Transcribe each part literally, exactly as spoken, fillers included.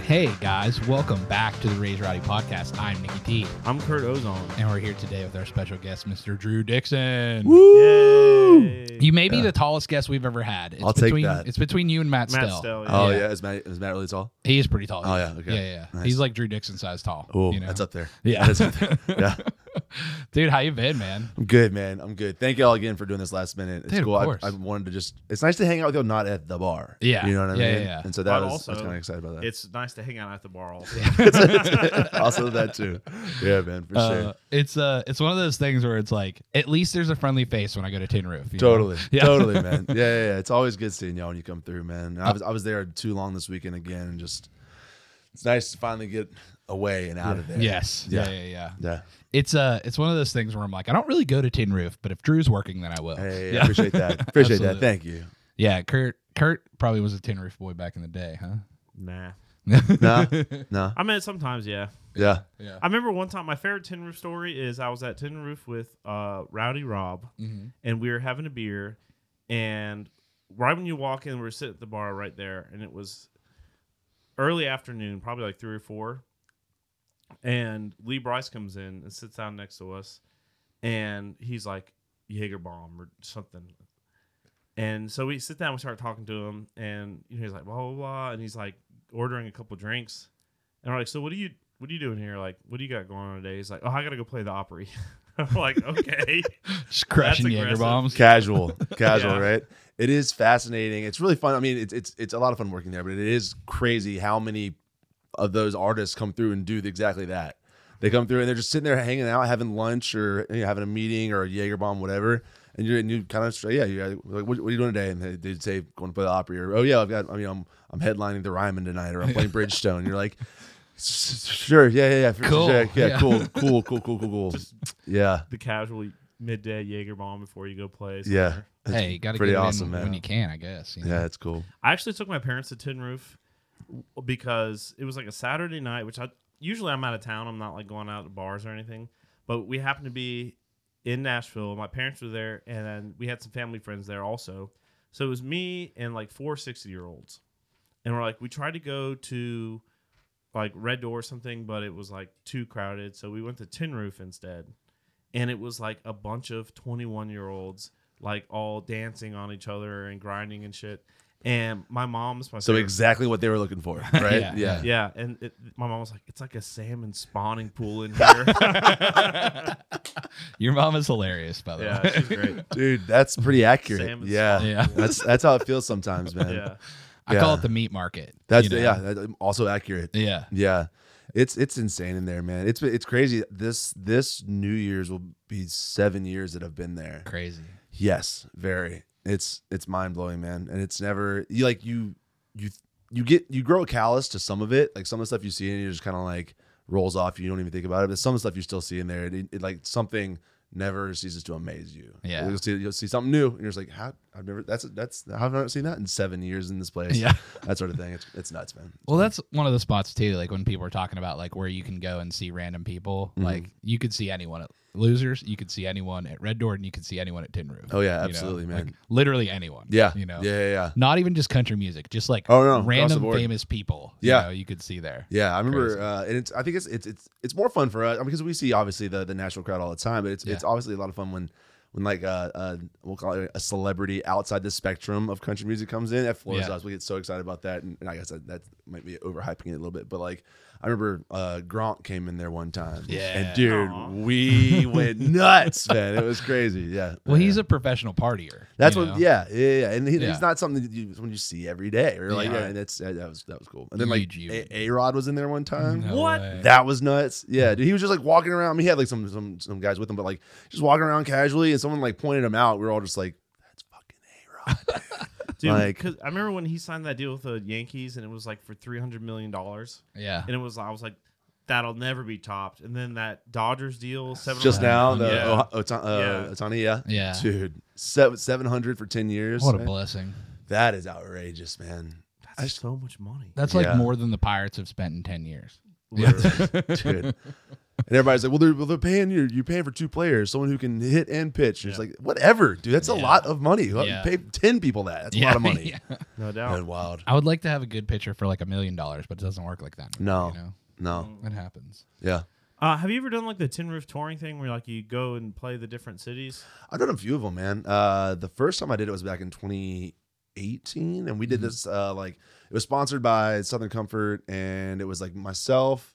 Hey guys, welcome back to the Raise Rowdy podcast. I'm Nicky T. I'm Kurt Ozone. And we're here today with our special guest, Mister Drew Dixon. Woo! Yay. You may be Yeah. the tallest guest we've ever had. It's I'll take between, that. It's between you and Matt, Matt Stell. Stell, Oh Yeah. yeah, is Matt is Matt really tall? He is pretty tall. Oh, yeah, okay. Yeah, yeah. Nice. He's like Drew Dixon size tall. Oh, you know? that's up there. Yeah. That's up there. Yeah, Dude, how you been, man? I'm good, man. I'm good. Thank y'all again for doing this last minute. It's Dude, of cool. I, course. I wanted to just. It's nice to hang out with y'all, not at the bar. Yeah. you know what I Yeah, mean. yeah, yeah. And so that But was, also, I was kind of excited about that. It's nice to hang out at the bar also. also that too. Yeah, man, for Uh, sure. it's uh, it's one of those things where it's like, at least there's a friendly face when I go to Tin Roof. you know? Totally, Yeah. totally, man. Yeah, yeah, yeah. It's always good seeing y'all when you come through, man. I was I was there too long this weekend again, and just it's nice to finally get away and out of there. Yes. Yeah, Yeah. yeah, yeah. Yeah. It's uh, it's one of those things where I'm like, I don't really go to Tin Roof, but if Drew's working, then I will. Hey, Yeah. I appreciate that. Appreciate Absolutely. that. Thank you. Yeah, Kurt. Kurt probably was a Tin Roof boy back in the day, huh? Nah. No, no. I mean, sometimes, yeah. Yeah. Yeah. I remember one time, my favorite Tin Roof story is I was at Tin Roof with uh, Rowdy Rob, Mm-hmm. and we were having a beer, and right when you walk in, we were sitting at the bar right there, and it was early afternoon, probably like three or four, and Lee Bryce comes in and sits down next to us, and he's like, Jaeger bomb or something. And so we sit down, we start talking to him, and you know, he's like, blah, blah, blah, and he's like ordering a couple drinks. And we're like, so what are you what are you doing here? Like, what do you got going on today? He's like, oh, I got to go play the Opry. I'm like, okay. Just crushing That's Jaeger aggressive. bombs. Casual, casual, Yeah. right? It is fascinating. It's really fun. I mean, it's it's it's a lot of fun working there, but it is crazy how many of those artists come through and do exactly that. They come through and they're just sitting there hanging out, having lunch or you know, having a meeting or a Jaeger bomb, whatever. And you're and you kind of yeah, you're like, what, what are you doing today? And they, they'd say going to play the Opry or oh yeah, I've got I mean I'm I'm headlining the Ryman tonight or I'm playing Bridgestone. You're like, sure, yeah, yeah, yeah, for Cool. sure. yeah, Yeah. cool, cool, cool, cool, cool, cool. Just Yeah, the casual midday Jaeger bomb before you go play. yeah. somewhere. Hey, you got to Pretty get it awesome, in man. when you can, I guess. you know? Yeah, it's cool. I actually took my parents to Tin Roof because it was like a Saturday night, which I usually I'm out of town. I'm not like going out to bars or anything. But we happened to be in Nashville. My parents were there, and then we had some family friends there also. So it was me and like four sixty-year-olds. And we're like, we tried to go to like Red Door or something, but it was like too crowded. So we went to Tin Roof instead. And it was like a bunch of twenty-one-year-olds like all dancing on each other and grinding and shit. And my mom's my So favorite- exactly what they were looking for, right? Yeah. yeah. yeah, and it, my mom was like, "It's like a salmon spawning pool in here." Your mom is hilarious, by the way. yeah, she's great. Dude, that's pretty accurate. Salmon yeah. spawning Yeah. pool. That's that's how it feels sometimes, man. yeah. I call Yeah. it the meat market. That's you know? yeah, that, also accurate. Yeah. Yeah. It's it's insane in there, man. It's it's crazy. This this New Year's will be seven years that I've been there. Crazy. Yes, very. It's it's mind blowing, man. And it's never you like you you you get you grow callous to some of it. Like some of the stuff you see and you just kind of like rolls off. You don't even think about it. But some of the stuff you still see in there, it, it like something never ceases to amaze you. Yeah. You'll see you'll see something new, and you're just like, how I've never that's that's how have I not seen that in seven years in this place? Yeah. That sort of thing. It's it's nuts, man. Well, that's one of the spots too. Like when people are talking about like where you can go and see random people, Mhm. like you could see anyone at Losers, you could see anyone at Red Door, and you could see anyone at Tin Roof. Oh yeah, you know? absolutely, man. Like, literally anyone. Yeah. You know. Yeah, yeah, yeah. Not even just country music, just like Oh, no, across the random board. famous people. You Yeah. know, you could see there. Yeah, I remember, Crazy. uh, and it's. I think it's it's it's it's more fun for us because we see obviously the the national crowd all the time, but it's it's Yeah. obviously a lot of fun when when like uh, uh we'll call it a celebrity outside the spectrum of country music comes in. That floors Yeah. us. We get so excited about that, and, and I guess that, that might be overhyping it a little bit, but like I remember uh, Gronk came in there one time, Yeah. and dude, Aw. we went nuts, man. It was crazy. Yeah. Well, yeah. he's a professional partier. That's you what, know? yeah, yeah, yeah, and he, Yeah. he's not something that you when you see every day. Or like, Yeah. yeah, and that's that was that was cool. And then like Huge, A Rod was in there one time. No What? way. That was nuts. Yeah, dude. He was just like walking around. I mean, he had like some some some guys with him, but like just walking around casually, and someone like pointed him out. We were all just like, "That's fucking A Rod." Dude, Like- because I remember when he signed that deal with the Yankees, and it was like for three hundred million dollars, Yeah. and it was I was like, that'll never be topped. And then that Dodgers deal, seven Just now, Yeah. the yeah. oh, Ota- uh, Yeah. Otani, yeah, Yeah. dude, seven seven hundred for ten years. What a man. blessing. That is outrageous, man. that's so much money. That's like Yeah. more than the Pirates have spent in ten years. Literally, dude. everybody's like, well, they're, well, they're paying you. You're paying for two players, someone who can hit and pitch. And It's Yeah. like, whatever, dude. That's a Yeah. lot of money. You Yeah. Pay ten people that. That's a Yeah, lot of money. yeah. No doubt. And wild. I would like to have a good pitcher for like a million dollars, but it doesn't work like that. No. You know? No. It happens. Yeah. Uh, have you ever done like the Tin Roof touring thing where like you go and play the different cities? I've done a few of them, man. Uh, the first time I did it was back in twenty eighteen, and we did Mhm. this uh, like it was sponsored by Southern Comfort, and it was like myself,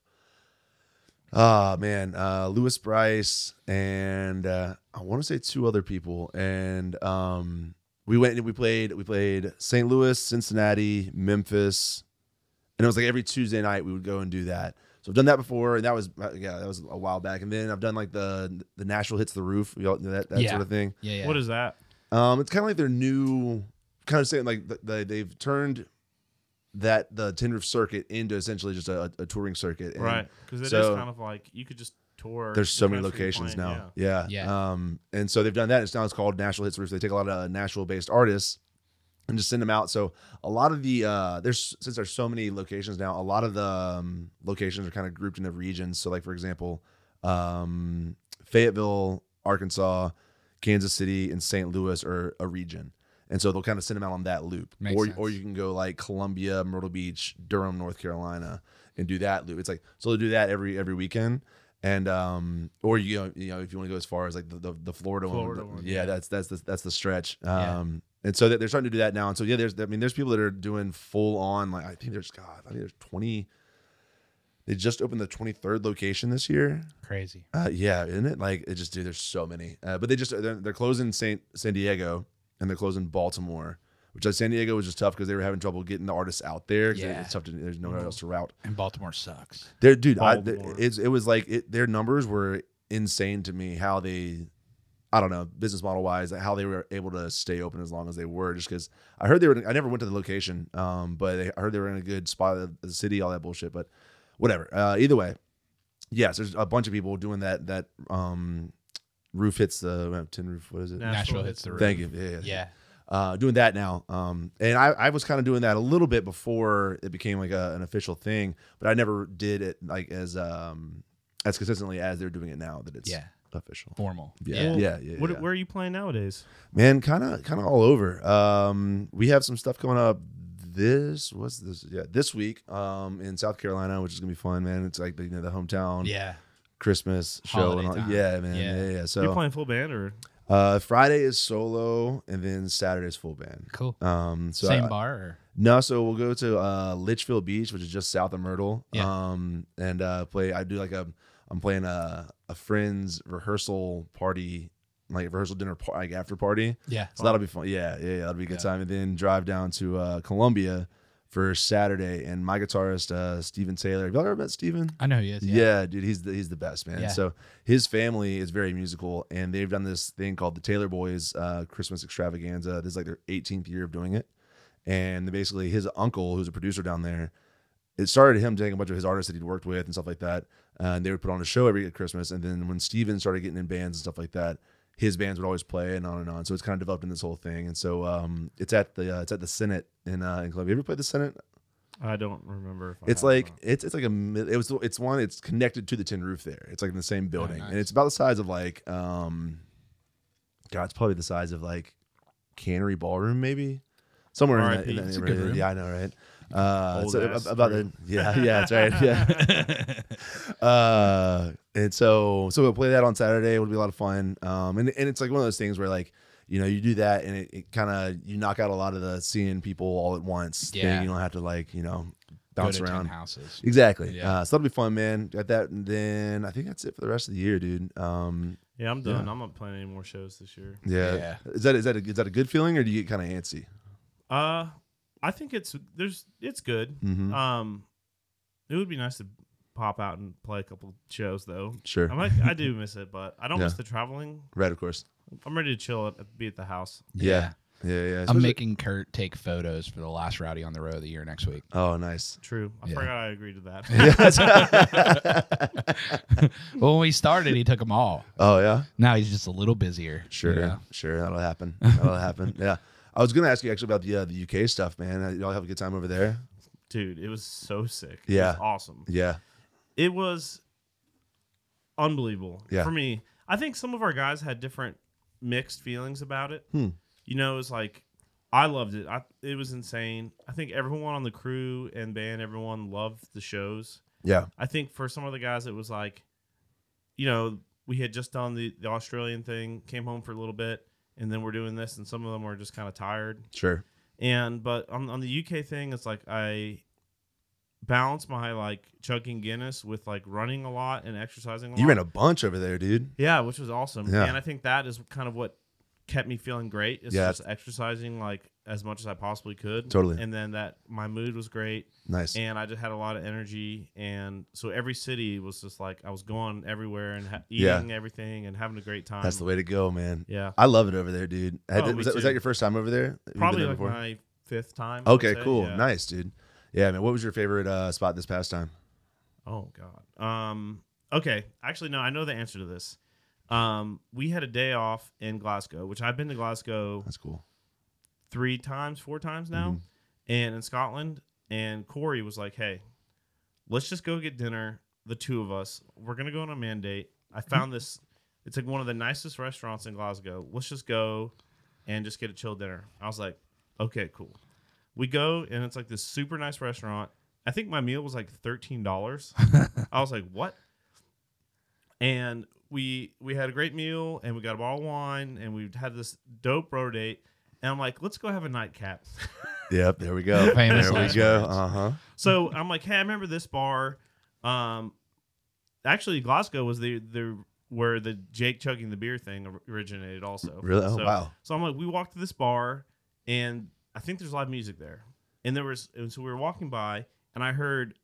ah man, uh, Lewis Bryce, and uh, I want to say two other people, and um, we went and we played we played Saint Louis, Cincinnati, Memphis, and it was like every Tuesday night we would go and do that. So I've done that before, and that was uh, yeah, that was a while back. And then I've done like the the Nashville Hits the Roof, you know, that that Yeah. sort of thing. Yeah, yeah. What is that? Um, it's kind of like their new, kind of saying like the, the, they've turned that the Tin Roof circuit into essentially just a, a touring circuit. And Right. Because it is so- kind of like you could just tour. There's the so many country locations playing, now. Yeah. Yeah. Um, and so they've done that. It's now it's called Nashville Hits the Roof. They take a lot of uh, Nashville-based artists and just send them out. So a lot of the uh, there's since there's so many locations now, a lot of the um, locations are kind of grouped into regions. So like for example, um, Fayetteville, Arkansas, Kansas City, and Saint Louis are a region. And so they'll kind of send them out on that loop. Makes or sense. or you can go like Columbia, Myrtle Beach, Durham, North Carolina, and do that loop. It's like so they'll do that every every weekend. And um, or you know, you know, if you want to go as far as like the the, the Florida, Florida one, one, yeah, yeah. that's that's the, that's the stretch. Yeah. Um, and so they're starting to do that now. And so yeah, there's I mean, there's people that are doing full on like I think there's God, I think there's twenty. They just opened the twenty-third location this year. Crazy. Uh, yeah, isn't it? Like it just dude, there's so many. Uh, but they just they're, they're closing Saint San Diego and they're closing Baltimore, which like San Diego was just tough because they were having trouble getting the artists out there. 'Cause Yeah. it's tough to there's nowhere else to route. And Baltimore sucks. There, dude, I, Baltimore. it's, it was like it, their numbers were insane to me. How they, I don't know, business model wise, how they were able to stay open as long as they were. Just because I heard they were, I never went to the location, um, but they, I heard they were in a good spot of the city, all that bullshit. But whatever. Uh, either way, yes, there's a bunch of people doing that. That um, roof hits the tin roof. What is it? Nashville Nashville hits hits the the roof. Thank you. Yeah. yeah. Yeah. Uh, doing that now. Um, and I, I was kind of doing that a little bit before it became like a, an official thing, but I never did it like as um as consistently as they're doing it now that it's Yeah. official. Formal. Yeah, Well, yeah, yeah. What, yeah. Where are you playing nowadays? Man, kind of, kind of all over. Um, we have some stuff coming up. This what's this? Yeah, this week. Um, in South Carolina, which is gonna be fun, man. It's like the, you know the hometown Yeah. Christmas show and Holiday all. time. Yeah, man. Yeah. Yeah, yeah. you So playing full band or? uh, Friday is solo, and then Saturday is full band. Cool. Um, so Same I- bar or No, so we'll go to uh, Litchfield Beach, which is just south of Myrtle. Yeah. Um, and uh, play. I do like a. I'm playing a a friend's rehearsal party, like rehearsal dinner, par- like after party. yeah. So that'll be fun. Yeah, yeah, yeah, that'll be a good Yeah. time. And then drive down to uh, Columbia for Saturday. And my guitarist, uh, Steven Taylor. Have y'all ever met Steven? I know he is. Yeah. Yeah. dude, he's the he's the best, man. Yeah. So his family is very musical, and they've done this thing called the Taylor Boys uh, Christmas Extravaganza. This is like their eighteenth year of doing it, and basically his uncle, who's a producer down there, it started him taking a bunch of his artists that he'd worked with and stuff like that, uh, and they would put on a show every Christmas. And then when Steven started getting in bands and stuff like that, his bands would always play and on and on. So it's kind of developed in this whole thing. And so um, it's at the uh, it's at the Senate in uh, in Columbia. You ever played the Senate? I don't remember. If I It's have or like not. it's it's like a mid- it was it's one it's connected to the tin roof there. It's like in the same building, nice. and it's about the size of like um, God, it's probably the size of like Cannery Ballroom maybe somewhere in that, R I P. in that It's a good neighborhood. room. Yeah, I know, right? Uh, Old so ass about the room. yeah yeah that's right yeah. uh, and so so we'll play that on Saturday. It'll be a lot of fun. Um, and and it's like one of those things where like. You know, you do that, and it, it kind of you knock out a lot of the seeing people all at once. thing. Yeah. You don't have to like you know Go bounce to around. ten houses. Exactly. Yeah. Uh, so that'll be fun, man. Got that, and then I think that's it for the rest of the year, dude. Um, Yeah, I'm done. Yeah. I'm not playing any more shows this year. yeah. Yeah. Is that is that a, is that a good feeling, or do you get kind of antsy? Uh, I think it's there's it's good. Mm-hmm. Um, it would be nice to pop out and play a couple shows though. Sure. I might, I do miss it, but I don't Yeah. miss the traveling. Right, of course. I'm ready to chill at be at the house. Yeah. Yeah, yeah. I'm Especially- making Kurt take photos for the last Rowdy on the Road of the year next week. Oh, nice. True. I Yeah. forgot I agreed to that. Well, when we started, he took them all. Oh yeah. Now he's just a little busier. Sure. you know? Sure. That'll happen. That'll happen. Yeah. I was gonna ask you actually about the uh, the U K stuff, man. Uh, Y'all have a good time over there? Dude, it was so sick. Yeah. It was awesome. Yeah. It was unbelievable. Yeah. For me, I think some of our guys had different mixed feelings about it. Hmm. You know, it was like, I loved it. I, it was insane. I think everyone on the crew and band, everyone loved the shows. Yeah. I think for some of the guys, it was like, you know, we had just done the, the Australian thing, came home for a little bit, and then we're doing this, and some of them were just kind of tired. Sure. And but on on the U K thing, it's like I balance my like chugging Guinness with like running a lot and exercising a lot. You ran a bunch over there, dude. Yeah, which was awesome. Yeah. And I think that is kind of what kept me feeling great. Is Yeah. just exercising like as much as I possibly could. Totally. And then that my mood was great. Nice. And I just had a lot of energy. And so every city was just like I was going everywhere and ha- eating Yeah. everything and having a great time. That's the way to go, man. Yeah. I love it over there, dude. Had- Oh, me was, that, was too. that your first time over there? Have you been Probably there like before? my fifth time. I would Okay, say. cool. Yeah. Nice, dude. Yeah, man. What was your favorite uh, spot this past time? Oh God. Um. Okay. Actually, no. I know the answer to this. Um. We had a day off in Glasgow, which I've been to Glasgow That's cool. three times, four times now, and in Scotland. And Corey was like, "Hey, let's just go get dinner. The two of us. We're gonna go on a mandate. I found this. It's like one of the nicest restaurants in Glasgow. Let's just go and just get a chill dinner." I was like, "Okay, cool." We go, and it's like this super nice restaurant. I think my meal was like thirteen dollars. I was like, what? And we we had a great meal, and we got a bottle of wine, and we had this dope bro date. And I'm like, let's go have a nightcap. Yep, there we go. Famous there we last go. words. Uh huh. So I'm like, hey, I remember this bar. Um, actually, Glasgow was the the where the Jake chugging the beer thing originated also. Really? Oh, so, wow. So I'm like, we walked to this bar, and I think there's live music there. And there was, and so we were walking by, and I heard,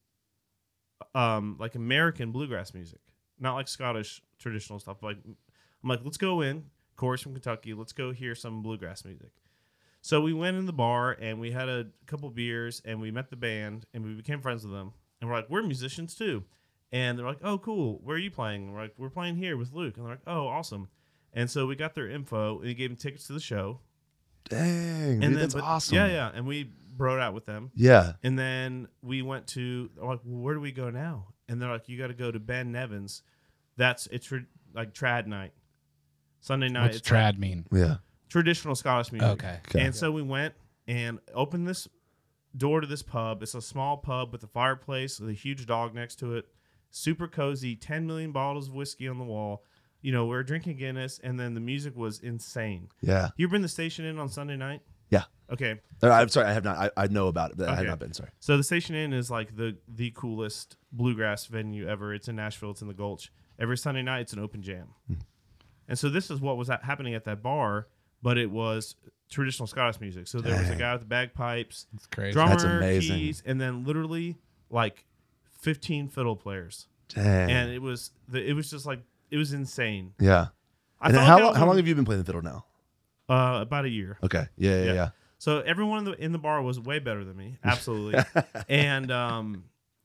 um, like American bluegrass music, not like Scottish traditional stuff. Like, I'm like, let's go in. Corey's from Kentucky. Let's go hear some bluegrass music. So we went in the bar, and we had a couple beers, and we met the band, and we became friends with them. And we're like, we're musicians too. And they're like, oh, cool. Where are you playing? And we're like, we're playing here with Luke. And they're like, oh, awesome. And so we got their info, and we gave them tickets to the show. Dang, And dude, then, that's but- awesome. Yeah, yeah. And we broed out with them. Yeah. And then we went to, I'm like, well, where do we go now? And they're like, you got to go to Ben Nevin's. That's, it's tra- like trad night. Sunday night. What's it's like trad mean? Yeah. traditional Scottish music. Okay. Okay. And so we went and opened this door to this pub. It's a small pub with a fireplace with a huge dog next to it. Super cozy, ten million bottles of whiskey on the wall. You know, we were drinking Guinness, and then the music was insane. Yeah. You ever been to the Station Inn on Sunday night? Yeah. Okay. No, I'm sorry. I have not. I, I know about it, but I have Okay. not been. Sorry. So the Station Inn is like the the coolest bluegrass venue ever. It's in Nashville. It's in the Gulch. Every Sunday night, it's an open jam. And so this is what was at, happening at that bar, but it was traditional Scottish music. So there was a Dang. guy with the bagpipes, It's crazy. drummer, That's amazing. keys, and then literally like fifteen fiddle players. Dang. And it was the, it was just like it was insane. yeah. I And felt how like I long? was How on- long have you been playing the fiddle now? Uh, about a year. Okay. Yeah. Yeah. Yeah. Yeah. So everyone in the in the bar was way better than me, absolutely. And um,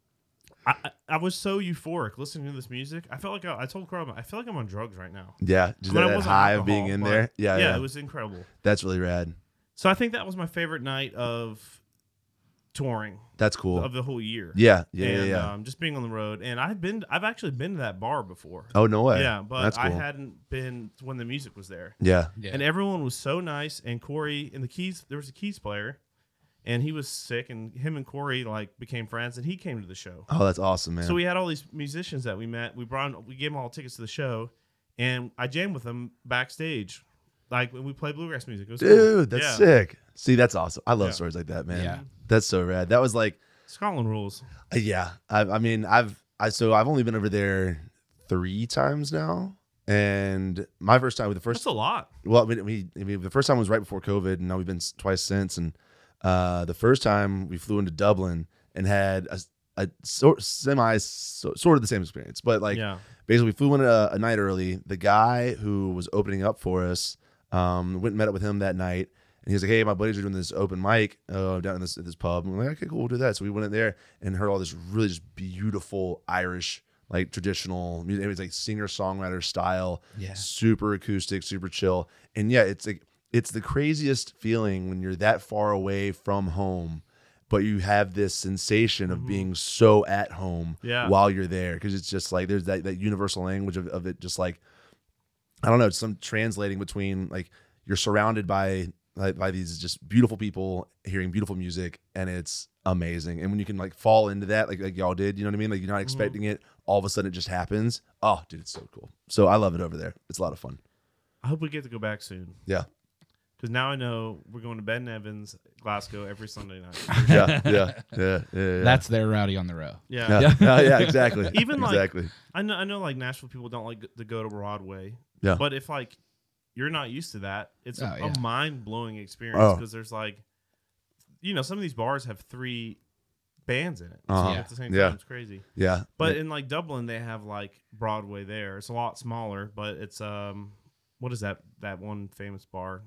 I, I I was so euphoric listening to this music. I felt like I, I told Carl, I feel like I'm on drugs right now. Yeah. Just I mean, I that wasn't high of alcohol, being in but there. Yeah. yeah, Yeah. it was incredible. That's really rad. So I think that was my favorite night of touring That's cool. of the whole year. Yeah. Yeah. and, yeah. Yeah. Um, just being on the road, and I've been, I've actually been to that bar before. oh no way. yeah, but That's I cool. hadn't been when the music was there. Yeah. Yeah. And everyone was so nice. And Corey and the keys, there was a keys player, and he was sick, and him and Corey like became friends, and he came to the show. Oh, that's awesome, man. So we had all these musicians that we met. We brought, we gave them all tickets to the show, and I jammed with them backstage, like when we played bluegrass music. It was cool. Dude, that's Yeah. sick. See, that's awesome. I love Yeah. stories like that, man. Yeah. That's so rad. That was like, Scotland rules. uh, yeah. I, I mean, I've, I so I've only been over there three times now, and my first time with the first That's a lot. Well, I mean, we, I mean, the first time was right before COVID, and now we've been s- twice since. And uh, the first time we flew into Dublin and had a, a sort semi so, sort of the same experience, but like Yeah. basically we flew in a, a night early. The guy who was opening up for us um, went and met up with him that night, and he was like, "Hey, my buddies are doing this open mic uh, down in this this pub." And we're like, "Okay, cool, we'll do that." So we went in there and heard all this really just beautiful Irish, like traditional music. It was like singer songwriter style, Yeah. super acoustic, super chill. And yeah, it's like it's the craziest feeling when you're that far away from home, but you have this sensation of Mhm. being so at home Yeah. while you're there, because it's just like there's that, that universal language of, of it, just like I don't know, some translating between like you're surrounded by like, by these just beautiful people hearing beautiful music, and it's amazing. And when you can like fall into that, like like y'all did, you know what I mean? Like you're not expecting it, all of a sudden it just happens. Oh, dude, it's so cool. So I love it over there. It's a lot of fun. I hope we get to go back soon. Yeah. Because now I know we're going to Ben Evans, Glasgow every Sunday night. Yeah, yeah, yeah, yeah, yeah. That's their Rowdy on the Row. Yeah. yeah, yeah, yeah, exactly. Even, like, exactly. I know I know like Nashville people don't like to go to Broadway. Yeah. But if like you're not used to that, it's a, Oh, yeah. a mind blowing experience Oh. because there's like, you know, some of these bars have three bands in it Uh-huh. at the same Yeah. time. It's crazy. Yeah. But in like Dublin, they have like Broadway there. It's a lot smaller, but it's um, what is that? That one famous bar.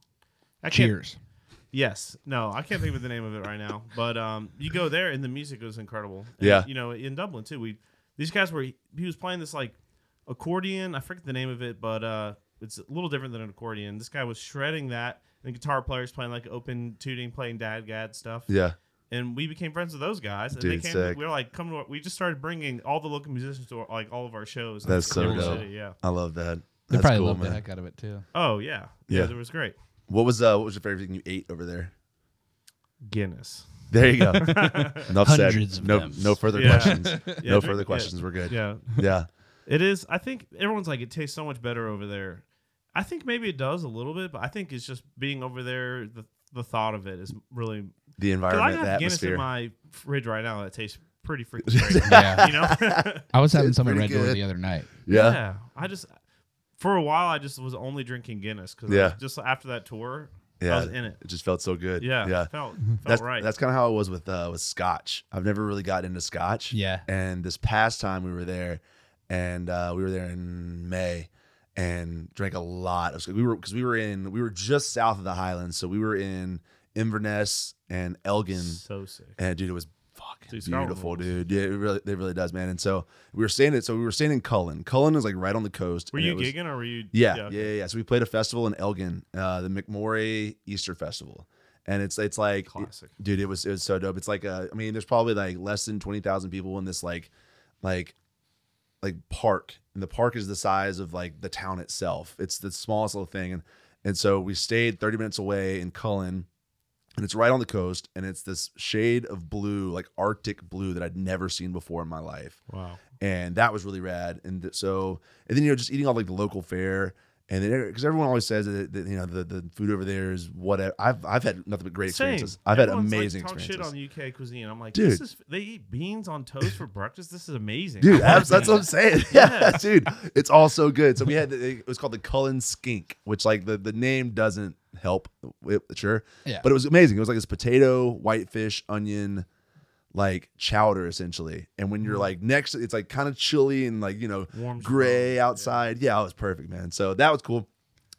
I can't- Cheers. Yes. No, I can't think of the name of it right now. But um, you go there and the music was incredible. And, Yeah. You know, in Dublin too. We these guys were he was playing this like accordion. I forget the name of it, but uh, it's a little different than an accordion. This guy was shredding that, and the guitar players playing like open tuning, playing dadgad stuff. Yeah. And we became friends with those guys. And Dude, they came. sick. We were like, come to. Our, we just started bringing all the local musicians to our, like all of our shows. in That's so New York dope. City, yeah. I love that. They That's probably cool, love the man. heck out of it too. Oh yeah. yeah, Yeah. It was great. What was uh what was your favorite thing you ate over there? Guinness. There you go. Enough Hundreds said. of no them. no further Yeah. questions. Yeah, no drink- further yeah. questions. We're good. Yeah. Yeah. It is. I think everyone's like, it tastes so much better over there. I think maybe it does a little bit, but I think it's just being over there. The the thought of it is really. The Because I environment, the have Guinness atmosphere. in my fridge right now that tastes pretty freaking great. Yeah. You know. I was having It's some at pretty Red Door good. the other night. yeah. I just for a while I just was only drinking Guinness because Yeah. just after that tour Yeah. I was in it. It just felt so good. Yeah. Yeah. Felt felt That's right. that's kind of how it was with uh with Scotch. I've never really gotten into Scotch. Yeah. And this past time we were there, and uh, we were there in May, and drank a lot of. We were because we were in we were just south of the Highlands, so we were in Inverness and Elgin, so sick. and dude, it was fucking Dude, Scotland beautiful, rules. dude. Yeah, it really, it really does, man. And so we were staying at, so we were staying in Cullen. Cullen is like right on the coast. Were and you it was- gigging or were you? Yeah, yeah, okay. yeah, yeah. So we played a festival in Elgin, uh, the McMorray Easter Festival, and it's it's like, Classic. dude, it was it was so dope. It's like, uh, I mean, there's probably like less than twenty thousand people in this like, like, like park, and the park is the size of like the town itself. It's the smallest little thing, and and so we stayed thirty minutes away in Cullen. And it's right on the coast, and it's this shade of blue, like Arctic blue, that I'd never seen before in my life. Wow. And that was really rad. And th- so, and then you know, just eating all like the local fare, and then because everyone always says that, that you know the, the food over there is whatever. I've I've had nothing but great Same. experiences. I've had Everyone's, amazing like, talk experiences. shit on U K cuisine. I'm like, Dude. this is they eat beans on toast for breakfast. This is amazing. Dude, I wanna abs- that's do what I'm that. saying. Yeah, Yeah. dude, it's all so good. So we had the, it was called the Cullen Skink, which like the, the name doesn't help, it, sure, Yeah. but it was amazing. It was like this potato, whitefish, onion, like chowder essentially. And when you're like next, it's like kind of chilly and like you know Warms your gray bones, outside. Yeah, it was perfect, man. So that was cool.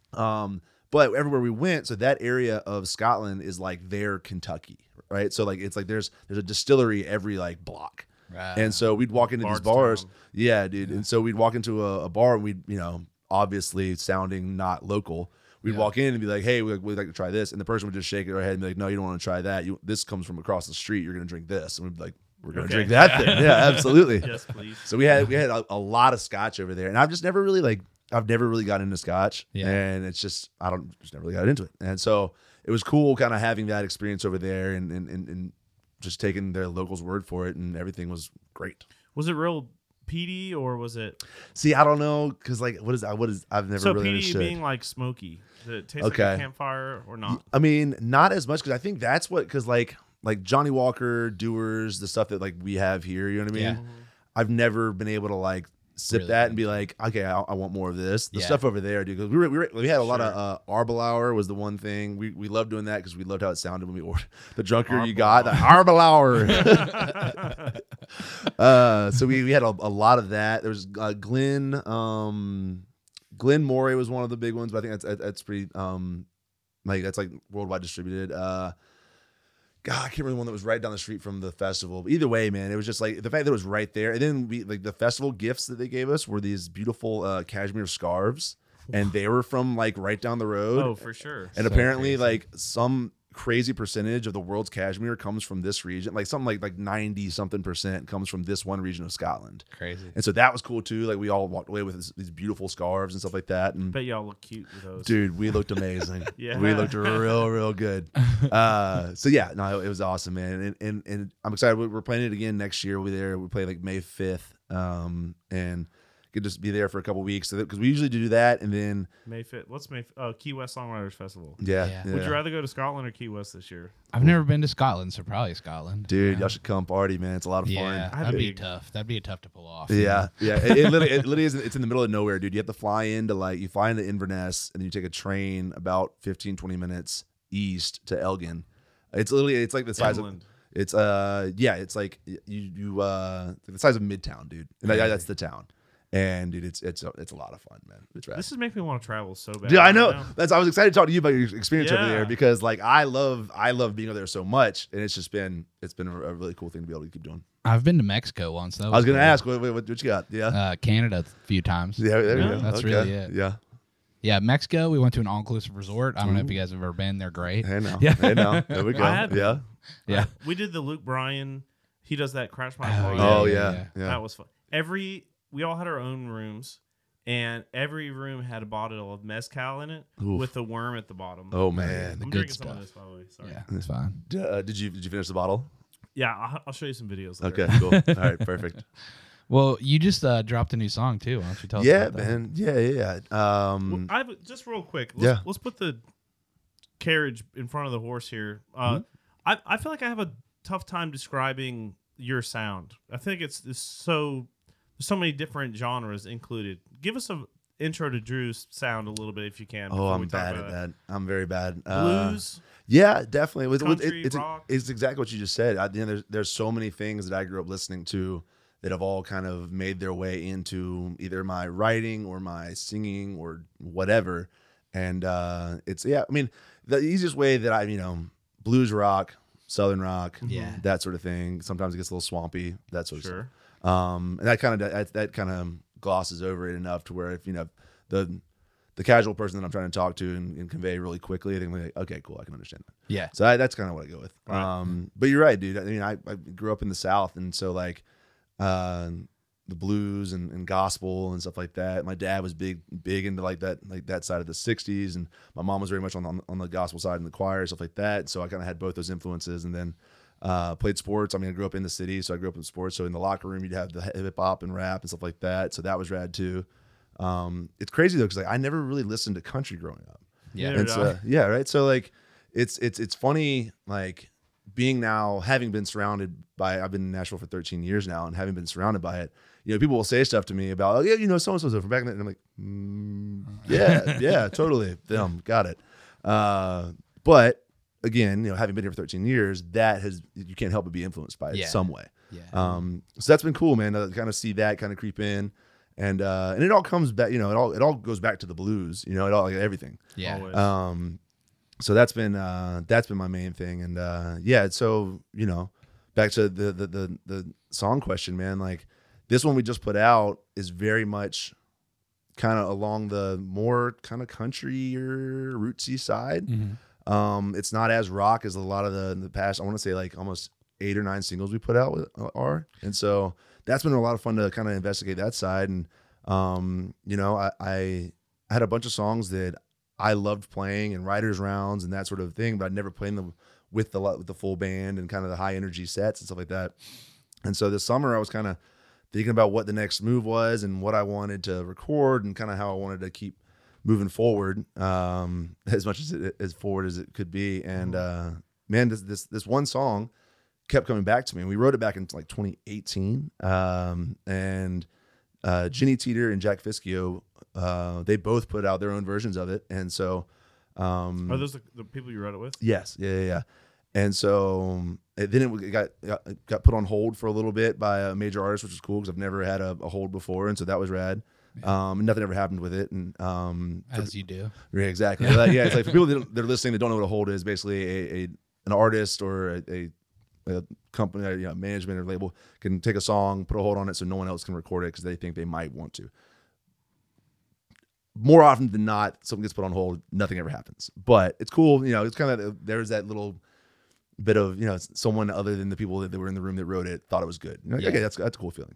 Um, but everywhere we went, so that area of Scotland is like their Kentucky, right? So like it's like there's there's a distillery every like block. Right. And so we'd walk into these Bardstown. bars. Yeah, dude. And so we'd walk into a, a bar and we'd, you know, obviously sounding not local. We'd Yeah. walk in and be like, hey, we'd, we'd like to try this. And the person would just shake their head and be like, no, you don't want to try that. You, this comes from across the street. You're going to drink this. And we'd be like, we're going to Okay. drink that then. Yeah, absolutely. Yes, please. So we had we had a, a lot of scotch over there. And I've just never really like, I've never really got into scotch. Yeah. And it's just, I don't, just never really got into it. And so it was cool kind of having that experience over there and, and, and, and just taking their locals' word for it. And everything was great. Was it real peaty or was it See, I don't know, cause like, what is what is I've never so really peaty understood. being like smoky? Did it taste like Okay. a campfire or not? I mean, not as much, cause I think that's what, cause like like Johnny Walker, Doers, the stuff that like we have here, you know what I mean? Yeah. I've never been able to like sip Really that good. and be like, okay, I, I want more of this. The Yeah. stuff over there, dude. Cause we were, we were we had a lot of Sure. uh, Arbelauer was the one thing we we loved doing that because we loved how it sounded when we ordered. The drunker you got, the Arbelauer. uh, so we, we had a, a lot of that. There was uh, Glen, um, Glen Moray was one of the big ones, but I think that's that's pretty um, like that's like worldwide distributed. Uh, God, I can't remember the one that was right down the street from the festival. But either way, man, it was just like the fact that it was right there. And then we like the festival gifts that they gave us were these beautiful uh, cashmere scarves, and they were from like right down the road. Oh, for sure. and So apparently, crazy. like some crazy percentage of the world's cashmere comes from this region. Like something like like ninety something percent comes from this one region of Scotland. Crazy. And so that was cool too. Like we all walked away with this, these beautiful scarves and stuff like that. And Bet y'all look cute with those. dude, we looked amazing. Yeah. We looked real, real good. Uh, so yeah, no, it was awesome, man. And and, and I'm excited. We're playing it again next year. We're there. We play like May fifth. Um, and could just be there for a couple weeks because we usually do that. And then May fifth. What's May? Oh, Key West Songwriters Festival. yeah, Yeah. yeah. Would you rather go to Scotland or Key West this year? I've never been to Scotland, so probably Scotland. Dude, yeah. y'all should come party, man. It's a lot of Yeah, fun. I'd that'd be be- tough. That'd be tough to pull off. Yeah, yeah. It, it literally, it literally is. It's in the middle of nowhere, dude. You have to fly into like you fly into Inverness and then you take a train about fifteen, twenty minutes east to Elgin. It's literally it's like the size Inland. of it's uh yeah it's like you you uh the size of Midtown, dude. And that, that's the town. And dude, it's it's a, it's a lot of fun, man. It's rad. This is making me want to travel so bad. Dude, I right know. now. That's I was excited to talk to you about your experience over Yeah. there because like I love I love being over there so much, and it's just been it's been a, a really cool thing to be able to keep doing. I've been to Mexico once. That I was gonna cool. ask what, what what you got? Yeah, Uh, Canada a few times. yeah, there you Yeah, go. that's Okay. really it. Yeah, Yeah, Mexico. We went to an all-inclusive resort. I don't know if you guys have ever been. They're great. hey now, Yeah. hey now, there we go. I had- Yeah. Yeah. We did the Luke Bryan. He does that Crash My Oh, Heart. Oh yeah, yeah, yeah. yeah. That was fun. Every we all had our own rooms, and every room had a bottle of mezcal in it Oof. with a worm at the bottom. Oh man. The I'm good drinking some of stuff. this, by the way. Sorry. Yeah, it's fine. D- uh, did you did you finish the bottle? Yeah, I'll, I'll show you some videos. Later. Okay, cool. All right, perfect. Well, you just uh, dropped a new song too. Why don't you tell us Yeah, about that? man. Yeah, yeah. yeah. Um, Well, I have, just real quick. Let's, Yeah. let's put the carriage in front of the horse here. Uh, Mm-hmm. I I feel like I have a tough time describing your sound. I think it's, it's so there's so many different genres included. Give us a intro to Drew's sound a little bit if you can. oh, before I'm we talk bad about at that. I'm very bad. Uh, Blues. Yeah, definitely. With, with, Country, it, it's, rock. it's exactly what you just said. I, you know, there's there's so many things that I grew up listening to that have all kind of made their way into either my writing or my singing or whatever. And uh, it's yeah. I mean, the easiest way that I you know blues rock, southern rock, Yeah. that sort of thing. Sometimes it gets a little swampy, that sort of Sure. stuff. Um, and that kind of that, that kind of glosses over it enough to where if you know the the casual person that I'm trying to talk to and, and convey really quickly, they're like, okay, cool, I can understand that. Yeah. So I, that's kind of what I go with. Right. Um, but you're right, dude. I mean, I, I grew up in the South, and so like uh, the blues and, and gospel and stuff like that. My dad was big, big into like that, like that side of the sixties, and my mom was very much on the, on the gospel side and the choir stuff like that. So I kind of had both those influences, and then uh, played sports. I mean, I grew up in the city, so I grew up in sports. So in the locker room, you'd have the hip hop and rap and stuff like that. So that was rad too. Um, it's crazy though, because like I never really listened to country growing up. Yeah. Neither And did so, I. yeah, right. So like, it's it's it's funny like being now having been surrounded by I've been in Nashville for thirteen years now and having been surrounded by it. You know, people will say stuff to me about, oh yeah, you know, so and so's from back then, and I'm like, mm, yeah, yeah, totally, them, got it. Uh, but again, you know, having been here for thirteen years, that has you can't help but be influenced by it Yeah. some way. Yeah. Um, so that's been cool, man, to kind of see that kind of creep in. And uh, and it all comes back, you know, it all it all goes back to the blues, you know, it all like everything. yeah. Always. Um, so that's been uh, that's been my main thing, and uh, yeah. So you know, back to the, the the the song question, man. Like this one we just put out is very much kind of along the more kind of country or rootsy side. Mhm. Um, it's not as rock as a lot of the in the past. I want to say like almost eight or nine singles we put out with, uh, are, and so that's been a lot of fun to kind of investigate that side. And um, you know, I, I had a bunch of songs that I loved playing and writers rounds and that sort of thing, but I'd never played them with the with the full band and kind of the high energy sets and stuff like that. And so this summer I was kind of thinking about what the next move was and what I wanted to record and kind of how I wanted to keep moving forward, um, as much as it, as forward as it could be. And uh, man, this, this this one song kept coming back to me. And we wrote it back in like twenty eighteen, um, and uh, Ginny Teeter and Jack Fiskio, uh, they both put out their own versions of it. And so, um, Are those the, the people you wrote it with? yes, yeah, yeah, yeah. And so um, it, then it got, got got put on hold for a little bit by a major artist, which was cool because I've never had a, a hold before, and so that was rad. Um, and nothing ever happened with it, and um, for- As you do. yeah, exactly. Like, yeah, it's like for people that don't- that are listening that don't know what a hold is, basically a, a an artist or a, a, a company, or, you know, management or label can take a song, put a hold on it, so no one else can record it because they think they might want to. more often than not, something gets put on hold, nothing ever happens. But it's cool, you know. It's kind of there's that little bit of, you know, someone other than the people that, that were in the room that wrote it thought it was good. You know, Yeah. Okay, that's that's a cool feeling.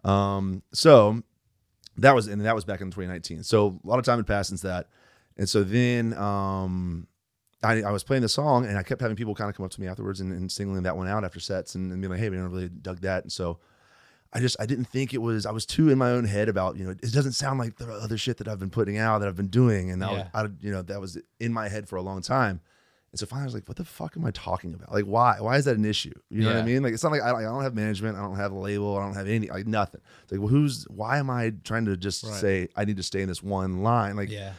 Um, so that was and that was back in twenty nineteen. So a lot of time had passed since that, and so then um, I, I was playing the song, and I kept having people kind of come up to me afterwards and, and singling that one out after sets, and, and being like, "Hey, man, I really dug that." And so I just I didn't think it was. I was too in my own head about, you know, it doesn't sound like the other shit that I've been putting out that I've been doing, and that Yeah. was, I, you know, that was in my head for a long time. And so finally I was like, what the fuck am I talking about? Like, why? Why is that an issue? You know what I Yeah. mean? Like, it's not like I, I don't have management. I don't have a label. I don't have any, like nothing. It's like, well, who's, why am I trying to just Right. say I need to stay in this one line? Like, Yeah.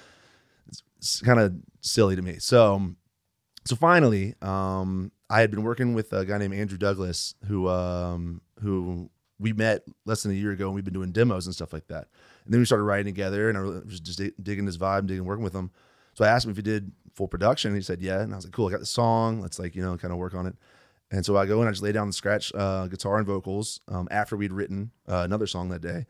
it's kind of silly to me. So, so finally, um, I had been working with a guy named Andrew Douglas who, um, who we met less than a year ago, and we've been doing demos and stuff like that. And then we started writing together, and I was just digging his vibe, digging working with him. So I asked him if he did full production, and he said, yeah. And I was like, cool, I got the song. Let's like, you know, kind of work on it. And so I go and I just lay down the scratch uh, guitar and vocals um, after we'd written uh, another song that day.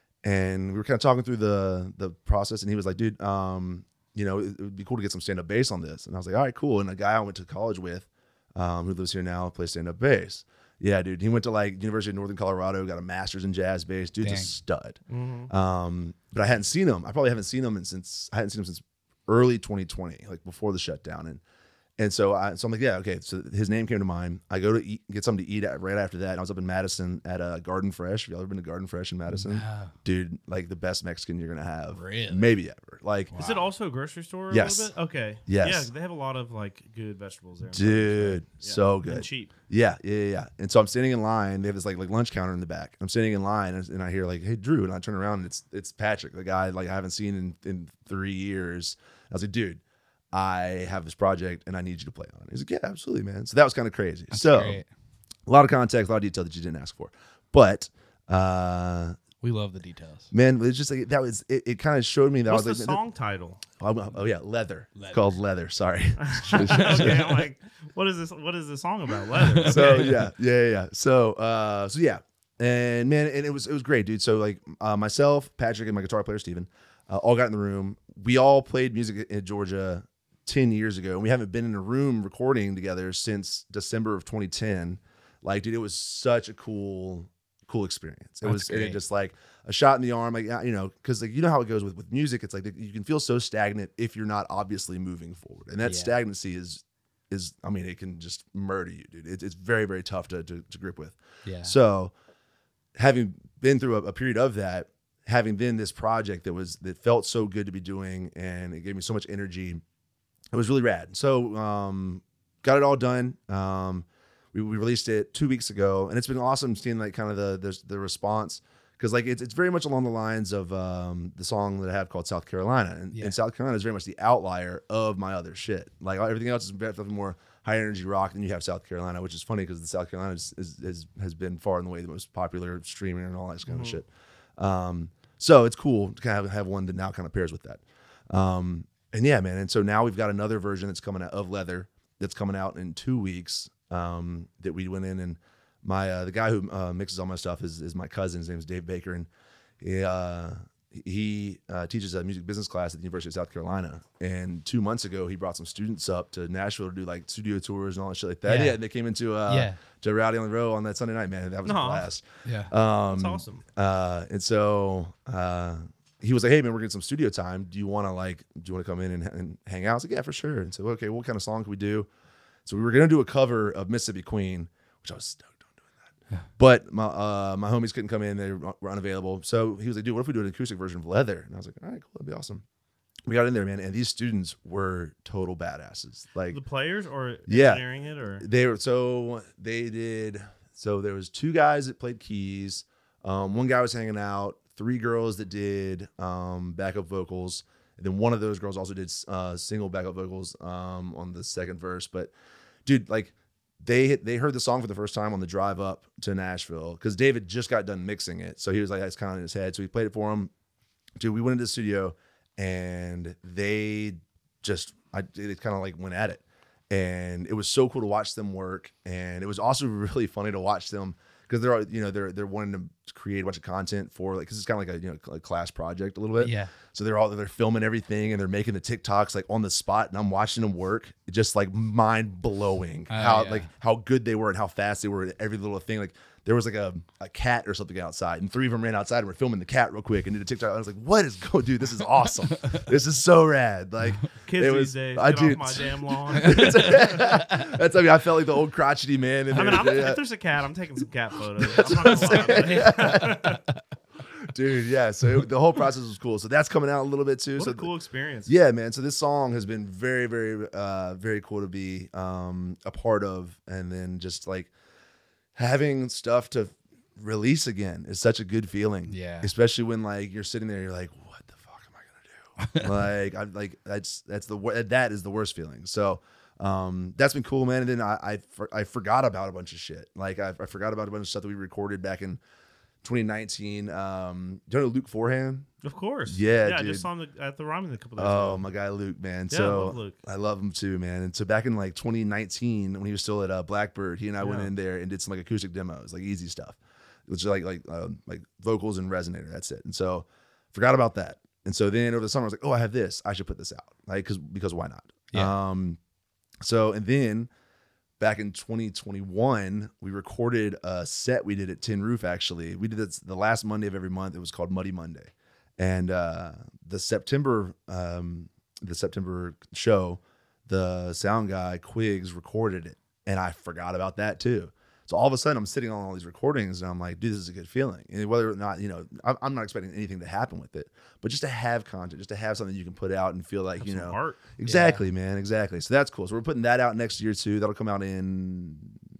And we were kind of talking through the the process, and he was like, dude, um, you know, it, it would be cool to get some stand-up bass on this. And I was like, all right, cool. And a guy I went to college with, um, who lives here now, plays stand-up bass. Yeah, dude. He went to like University of Northern Colorado, got a master's in jazz bass. Dude's a Dang. stud. Mm-hmm. Um, but I hadn't seen him. I probably haven't seen him since I hadn't seen him since early twenty twenty, like before the shutdown. And and so I so I'm like, yeah, okay. So his name came to mind. I go to eat, get something to eat at, right after that. And I was up in Madison at uh, Garden Fresh. Have y'all ever been to Garden Fresh in Madison? No. Dude, like the best Mexican you're gonna have, Really? maybe ever. Like, Is it also a grocery store? A Yes. little bit? Okay. Yes. Yeah, they have a lot of like good vegetables there. dude, Yeah. so And good. cheap. Yeah, yeah, yeah, yeah. And so I'm standing in line. They have this like like lunch counter in the back. I'm standing in line, and, and I hear like, "Hey, Drew," and I turn around, and it's it's Patrick, the guy like I haven't seen in in three years. I was like, "Dude, I have this project, and I need you to play on it." He's like, "Yeah, absolutely, man." So that was kind of crazy. That's so great. a lot of context, a lot of detail that you didn't ask for, but uh, We love the details. man, it's just like that was it. It kind of showed me that What's I was the like, song title? oh, oh, yeah, leather. It's Leather. called Leather. Sorry. Okay, I'm like, what is this? What is the song about? Leather. So Okay. yeah, yeah, yeah, yeah. So uh, so yeah, and man, and it was it was great, dude. So like uh, myself, Patrick, and my guitar player Steven, uh, all got in the room. We all played music in Georgia ten years ago, and we haven't been in a room recording together since December of twenty ten. Like, dude, it was such a cool, cool experience. It That's was and it great. just like a shot in the arm, like, you know, because like you know how it goes with with music. It's like you can feel so stagnant if you're not obviously moving forward, and that Yeah. stagnancy is is I mean, it can just murder you, dude. It's it's very very tough to to, to grip with. Yeah. So, having been through a, a period of that, having been this project that was that felt so good to be doing, and it gave me so much energy, it was really rad. So, um, got it all done. Um, we, we released it two weeks ago, and it's been awesome seeing like kind of the the, the response, because like it's it's very much along the lines of um, the song that I have called South Carolina, and, Yeah. and South Carolina is very much the outlier of my other shit. Like everything else is definitely more high energy rock than you have South Carolina, which is funny because the South Carolina is, is, is has been far and away the most popular streaming and all that kind of shit. Um, so it's cool to kind of have one that now kind of pairs with that. Um, and yeah, man. And so now we've got another version that's coming out of Leather that's coming out in two weeks. Um, that we went in, and my uh, the guy who uh, mixes all my stuff is is my cousin. His name is Dave Baker, and he uh, he uh, teaches a music business class at the University of South Carolina. And two months ago, he brought some students up to Nashville to do like studio tours and all that shit like that. Yeah. Yeah, and they came into uh, Yeah. to Rowdy on the Row on that Sunday night. Man, that was a Aw. blast. Yeah. Um, That's awesome. uh, and so uh, he was like, "Hey man, we're getting some studio time. Do you want to like, do you want to come in and, and hang out?" I was like, "Yeah, for sure." And so, okay, what kind of song can we do? So we were gonna do a cover of Mississippi Queen, which I was stoked on doing that. But my uh, my homies couldn't come in; they were unavailable. So he was like, "Dude, what if we do an acoustic version of Leather?" And I was like, "All right, cool, that'd be awesome." We got in there, man, and these students were total badasses. Like The players or Yeah. engineering it or they were so they did so there was two guys that played keys, um, one guy was hanging out, three girls that did um, backup vocals, and then one of those girls also did uh, single backup vocals um, on the second verse. But dude, like they they heard the song for the first time on the drive up to Nashville because David just got done mixing it, so he was like, that's kind of in his head. So we played it for him. Dude, we went into the studio and they just I it kind of like went at it. And it was so cool to watch them work. And it was also really funny to watch them because they're all, you know they're they're wanting to create a bunch of content for like because it's kind of like a you know a class project a little bit. Yeah. So they're all they're filming everything and they're making the TikToks like on the spot, and I'm watching them work, just like mind blowing Oh, how yeah. like how good they were and how fast they were at every little thing. Like there was like a, a cat or something outside, and three of them ran outside and were filming the cat real quick and did a TikTok. I was like, "What is go, dude? This is awesome. This is so rad." Like Kids it these was, days, I get do. off my damn lawn. That's I mean, I felt like the old crotchety man. In I there. mean, I'm, Yeah. if there's a cat, I'm taking some cat photos. I'm not gonna lie. Dude, yeah. So it, the whole process was cool. So that's coming out a little bit too. What so a cool experience. Yeah, man. So this song has been very, very, uh, very cool to be um, a part of, and then just like having stuff to release again is such a good feeling. Yeah. Especially when like you're sitting there, you're like, what the fuck am I gonna do? like, I'm like, that's that's the wor- that is the worst feeling. So. Um, that's been cool, man. And then I I, for, I forgot about a bunch of shit. Like I, I forgot about a bunch of stuff that we recorded back in twenty nineteen. Um, do you know Luke Forehand? Of course. Yeah, Yeah, I dude. just saw him at the ramen a couple days Oh, ago. my guy Luke, man. Yeah, I so love Luke. I love him too, man. And so back in like twenty nineteen, when he was still at uh, Blackbird, he and I went Yeah. in there and did some like acoustic demos, like easy stuff, which is like like um, like vocals and resonator. That's it. And so forgot about that. And so then over the summer, I was like, oh, I have this. I should put this out, like because because why not? Yeah. Um, so and then back in twenty twenty-one, we recorded a set we did at Tin Roof. Actually, we did this the last Monday of every month. It was called Muddy Monday, and uh, the September um, the September show, the sound guy Quigs recorded it, and I forgot about that too. So all of a sudden, I'm sitting on all these recordings, and I'm like, dude, this is a good feeling. And whether or not, you know, I'm, I'm not expecting anything to happen with it, but just to have content, just to have something you can put out and feel like, Have you some know, art. exactly, man, exactly. So that's cool. So we're putting that out next year too. That'll come out in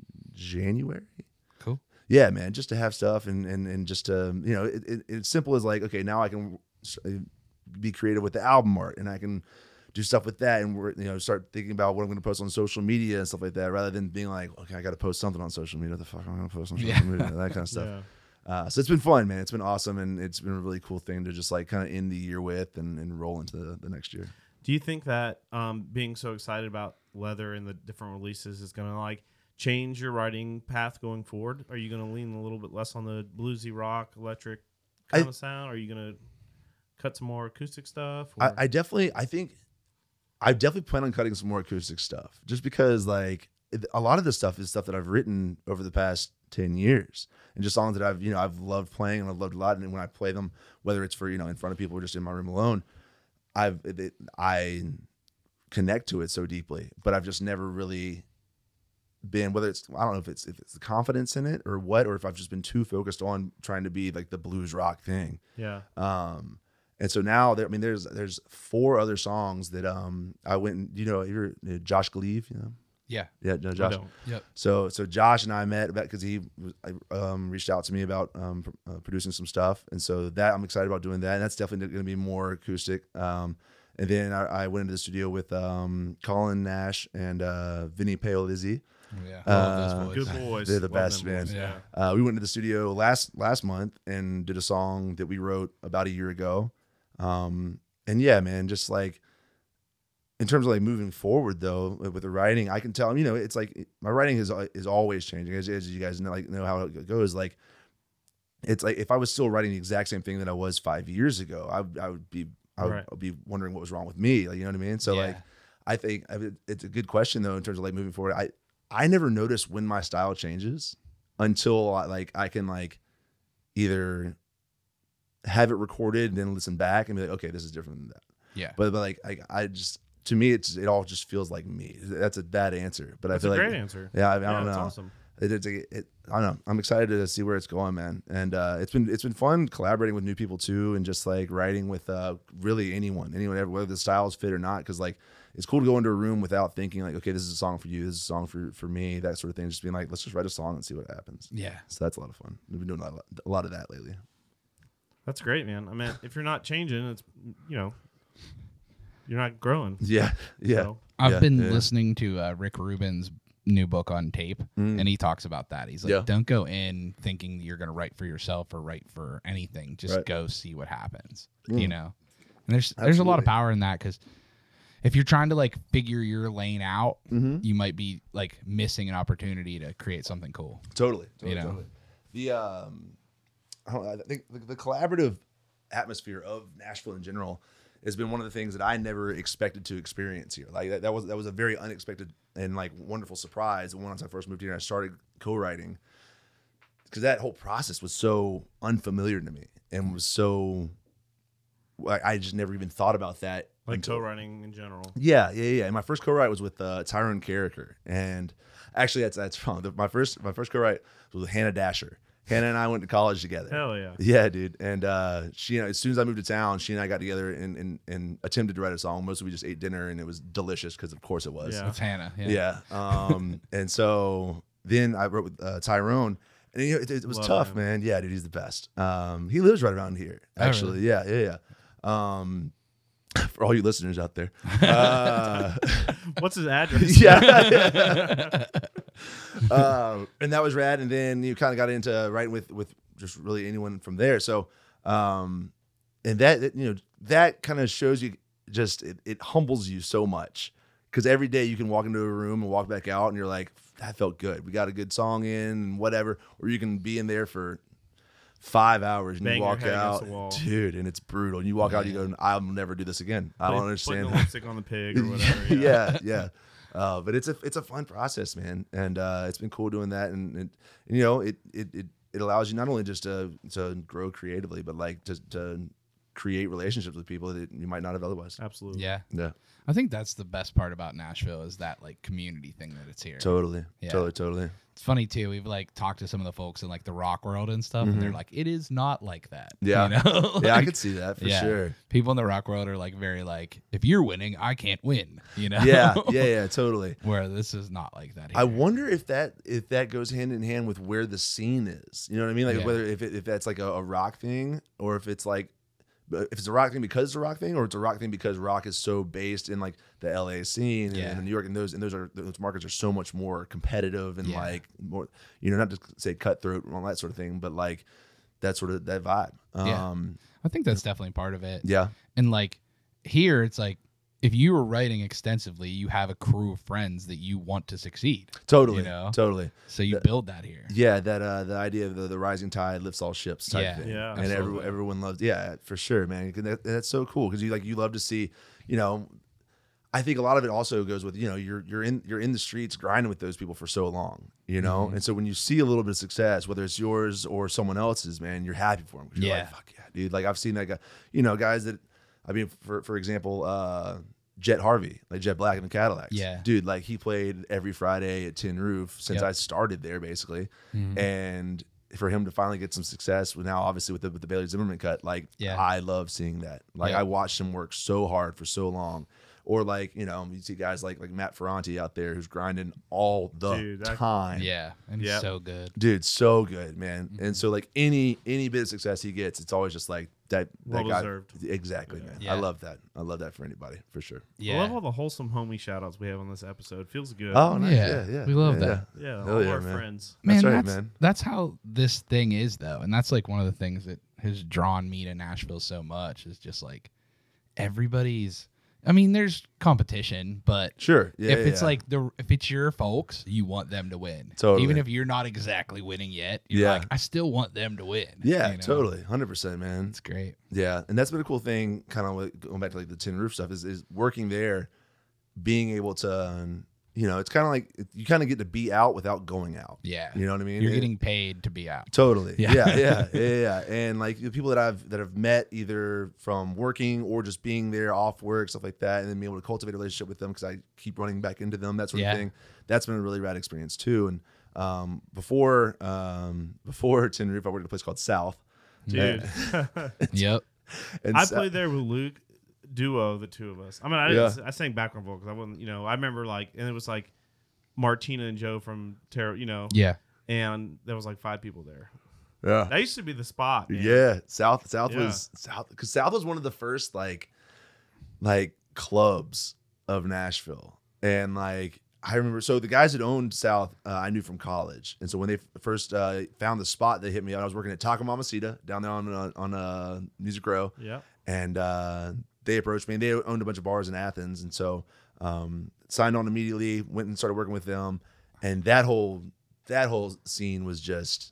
January. Cool. Yeah, man, just to have stuff and and and just to, you know, it, it, it's simple as like, okay, now I can be creative with the album art, and I can do stuff with that, and we're, you know, start thinking about what I'm going to post on social media and stuff like that, rather than being like, okay, I got to post something on social media. What the fuck am I going to post on social Yeah. media? That kind of stuff. Yeah. Uh, so it's been fun, man. It's been awesome, and it's been a really cool thing to just like kind of end the year with and, and roll into the, the next year. Do you think that um, being so excited about Leather and the different releases is going to like change your writing path going forward? Are you going to lean a little bit less on the bluesy rock, electric kind I- of sound? Are you going to cut some more acoustic stuff? I, or- I definitely, I think, I definitely plan on cutting some more acoustic stuff, just because like it- a lot of this stuff is stuff that I've written over the past ten years, and just songs that I've, you know, I've loved playing and I've loved a lot. And when I play them, whether it's for, you know, in front of people or just in my room alone, I've, it, it- I connect to it so deeply, but I've just never really been, whether it's, I don't know if it's, if it's the confidence in it or what, or if I've just been too focused on trying to be like the blues rock thing. yeah. Um, and so now there, I mean, there's, there's four other songs that, um, I went and, you know, you're uh, Josh Gleave, you know? Yeah. Yeah. No, I Josh. don't. Yep. So, so Josh and I met about, cause he was, um, reached out to me about, um, pr- uh, producing some stuff. And so that I'm excited about doing that. And that's definitely going to be more acoustic. Um, and then I, I went into the studio with, um, Colin Nash and, uh, Vinny Paolizzi. Yeah. Uh, I love those boys. Good boys. They're the Love best, them man. boys, Yeah. Uh, we went into the studio last last month and did a song that we wrote about a year ago. Um, and yeah, man, just like in terms of like moving forward though with the writing, I can tell, you know, it's like my writing is is always changing, as, as you guys know, like know how it goes. Like it's like if I was still writing the exact same thing that I was five years ago, I, would- I would be I would Right. be wondering what was wrong with me. Like, you know what I mean? So Yeah. like I think I mean, it's a good question though in terms of like moving forward. I I never notice when my style changes until I, like I can like either have it recorded and then listen back and be like, okay, this is different than that. Yeah. But but like I, I just to me it's it all just feels like me. That's a bad answer, but That's I a feel great like answer. yeah, I, I Yeah, don't that's know. awesome. It, it's a, it, I don't know. I'm excited to see where it's going, man. And uh, it's been it's been fun collaborating with new people too, and just like writing with uh, really anyone, anyone ever, whether the styles fit or not. Because like it's cool to go into a room without thinking like, okay, this is a song for you, this is a song for for me, that sort of thing. Just being like, let's just write a song and see what happens. Yeah. So that's a lot of fun. We've been doing a lot, a lot of that lately. That's great, man. I mean, if you're not changing, it's, you know, you're not growing. Yeah, yeah. So, I've Yeah, been yeah. listening to uh, Rick Rubin's new book on tape, Mm. and he talks about that. He's like, Yeah. don't go in thinking you're going to write for yourself or write for anything. Just Right. go see what happens, Mm. you know? And there's there's a lot of Absolutely. power in that, because if you're trying to like figure your lane out, Mm-hmm. you might be like missing an opportunity to create something cool. Totally, totally, You know? totally. the um, I, don't know, I think the, the collaborative atmosphere of Nashville in general has been one of the things that I never expected to experience here. Like that, that was that was a very unexpected and like wonderful surprise. And once I first moved here and I started co-writing, because that whole process was so unfamiliar to me and was so like I just never even thought about that. Like until- co-writing in general. Yeah, yeah, yeah. And my first co-write was with uh, Tyrone Carricker, and actually that's that's wrong. The, my first my first co-write was with Hannah Dasher. Hannah and I went to college together. Hell yeah. Yeah, dude. And uh, she, you know, as soon as I moved to town, she and I got together and, and, and attempted to write a song. Mostly we just ate dinner, and it was delicious because, of course, it was. Yeah. It's Hannah. Yeah. Yeah. Um, and so then I wrote with uh, Tyrone, and you know, it, it was Love tough, him. man. Yeah, dude, he's the best. Um, he lives right around here, Oh, actually. Yeah, yeah, yeah. Um, for all you listeners out there. Uh, What's his address? yeah. uh, and that was rad. And then you kind of got into writing with with just really anyone from there. So, um, and that, that you know that kind of shows you just it, it humbles you so much because every day you can walk into a room and walk back out and you're like, that felt good. We got a good song in and whatever. Or you can be in there for five hours and Bang you your walk head against out, the wall. dude, and it's brutal. And you walk out, you go, I'll never do this again. I don't Put- understand. Putting the lipstick on the pig or whatever. yeah, yeah. Uh, but it's a it's a fun process, man, and uh, it's been cool doing that, and, and, and you know, it, it it it allows you not only just to to grow creatively, but like to to create relationships with people that you might not have otherwise. Absolutely. Yeah. Yeah, I think that's the best part about Nashville is that like community thing that it's here. totally, Yeah. totally, totally. It's funny too. We've like talked to some of the folks in like the rock world and stuff, and they're like, "It is not like that." Yeah. you know? Yeah, I Like, could see that for yeah. sure. People in the rock world are like very like, "If you're winning, I can't win." You know? Yeah, yeah, yeah, totally. Where this is not like that. Here. I wonder if that if that goes hand in hand with where the scene is. You know what I mean? Like Yeah. whether if it, if that's like a, a rock thing or if it's like if it's a rock thing because it's a rock thing or it's a rock thing because rock is so based in like the L A scene and, Yeah. and New York and those and those are those markets are so much more competitive and Yeah. like more you know not to say cutthroat and all that sort of thing but like that sort of that vibe. Yeah. Um, I think that's definitely part of it. yeah. And like here, it's like if you were writing extensively, you have a crew of friends that you want to succeed. Totally. You know? Totally. So you build that here. Yeah, that uh, the idea of the, the rising tide lifts all ships type Yeah. thing. Yeah. and Absolutely. everyone everyone loves. Yeah, for sure, man. 'Cause That, that's so cool because you like you love to see, you know. I think a lot of it also goes with you know you're you're in you're in the streets grinding with those people for so long, you know, Mm-hmm. and so when you see a little bit of success, whether it's yours or someone else's, man, you're happy for them. You're Yeah. like, fuck yeah, dude. Like I've seen that guy, you know, guys that I mean, for for example, uh, Jet Harvey, like Jet Black in the Cadillacs. Yeah. Dude, like he played every Friday at Tin Roof since Yep. I started there, basically. Mhm. And for him to finally get some success with now, obviously with the, with the Bailey Zimmerman cut, like Yeah. I love seeing that. Like Yeah. I watched him work so hard for so long. Or like, you know, you see guys like like Matt Ferranti out there who's grinding all the Dude, that- time. Yeah. And he's Yep. so good. Dude, so good, man. Mm-hmm. And so like any any bit of success he gets, it's always just like that that Well guy. deserved. Exactly, man. Yeah. I love that. I love that for anybody, for sure. Yeah. I love all the wholesome homie shout outs we have on this episode. Feels good. Oh, nice. Yeah, Yeah, yeah. we love yeah, that. yeah. yeah. hell All yeah, our man. friends. Man, That's right, that's, man. that's how this thing is, though. And that's like one of the things that has drawn me to Nashville so much is just like everybody's. I mean, there's competition, but Sure. Yeah. if yeah, it's yeah. like the if it's your folks, you want them to win. Totally. Even if you're not exactly winning yet, you're Yeah. like, I still want them to win. Yeah, you know? totally. one hundred percent, man. It's great. Yeah, and that's been a cool thing. Kind of going back to like the Tin Roof stuff is is working there, being able to, um, you know, it's kind of like you kind of get to be out without going out. Yeah. You know what I mean? You're And- getting paid to be out. totally. Yeah. Yeah. yeah, yeah, yeah, yeah. And like the people that I've that have met either from working or just being there off work, stuff like that, and then being able to cultivate a relationship with them because I keep running back into them, that sort Yeah. of thing. That's been a really rad experience too. And um, before um, before Tin Roof, I worked at a place called South. Dude. Yep. And I Sou- played there with Luke, duo, the two of us. I mean, I didn't, I sang background vocals. I wasn't, you know, I remember like, and it was like Martina and Joe from Terror, you know, Yeah. and there was like five people there. Yeah. That used to be the spot. Man. Yeah, South South Yeah. was South because South was one of the first like like clubs of Nashville, and like I remember. So the guys that owned South, uh, I knew from college, and so when they f- first uh, found the spot, they hit me up. I was working at Taco Mamacita down there on uh, on uh, Music Row, Yeah. and uh, they approached me. And they owned a bunch of bars in Athens, and so um, signed on immediately. Went and started working with them, and that whole that whole scene was just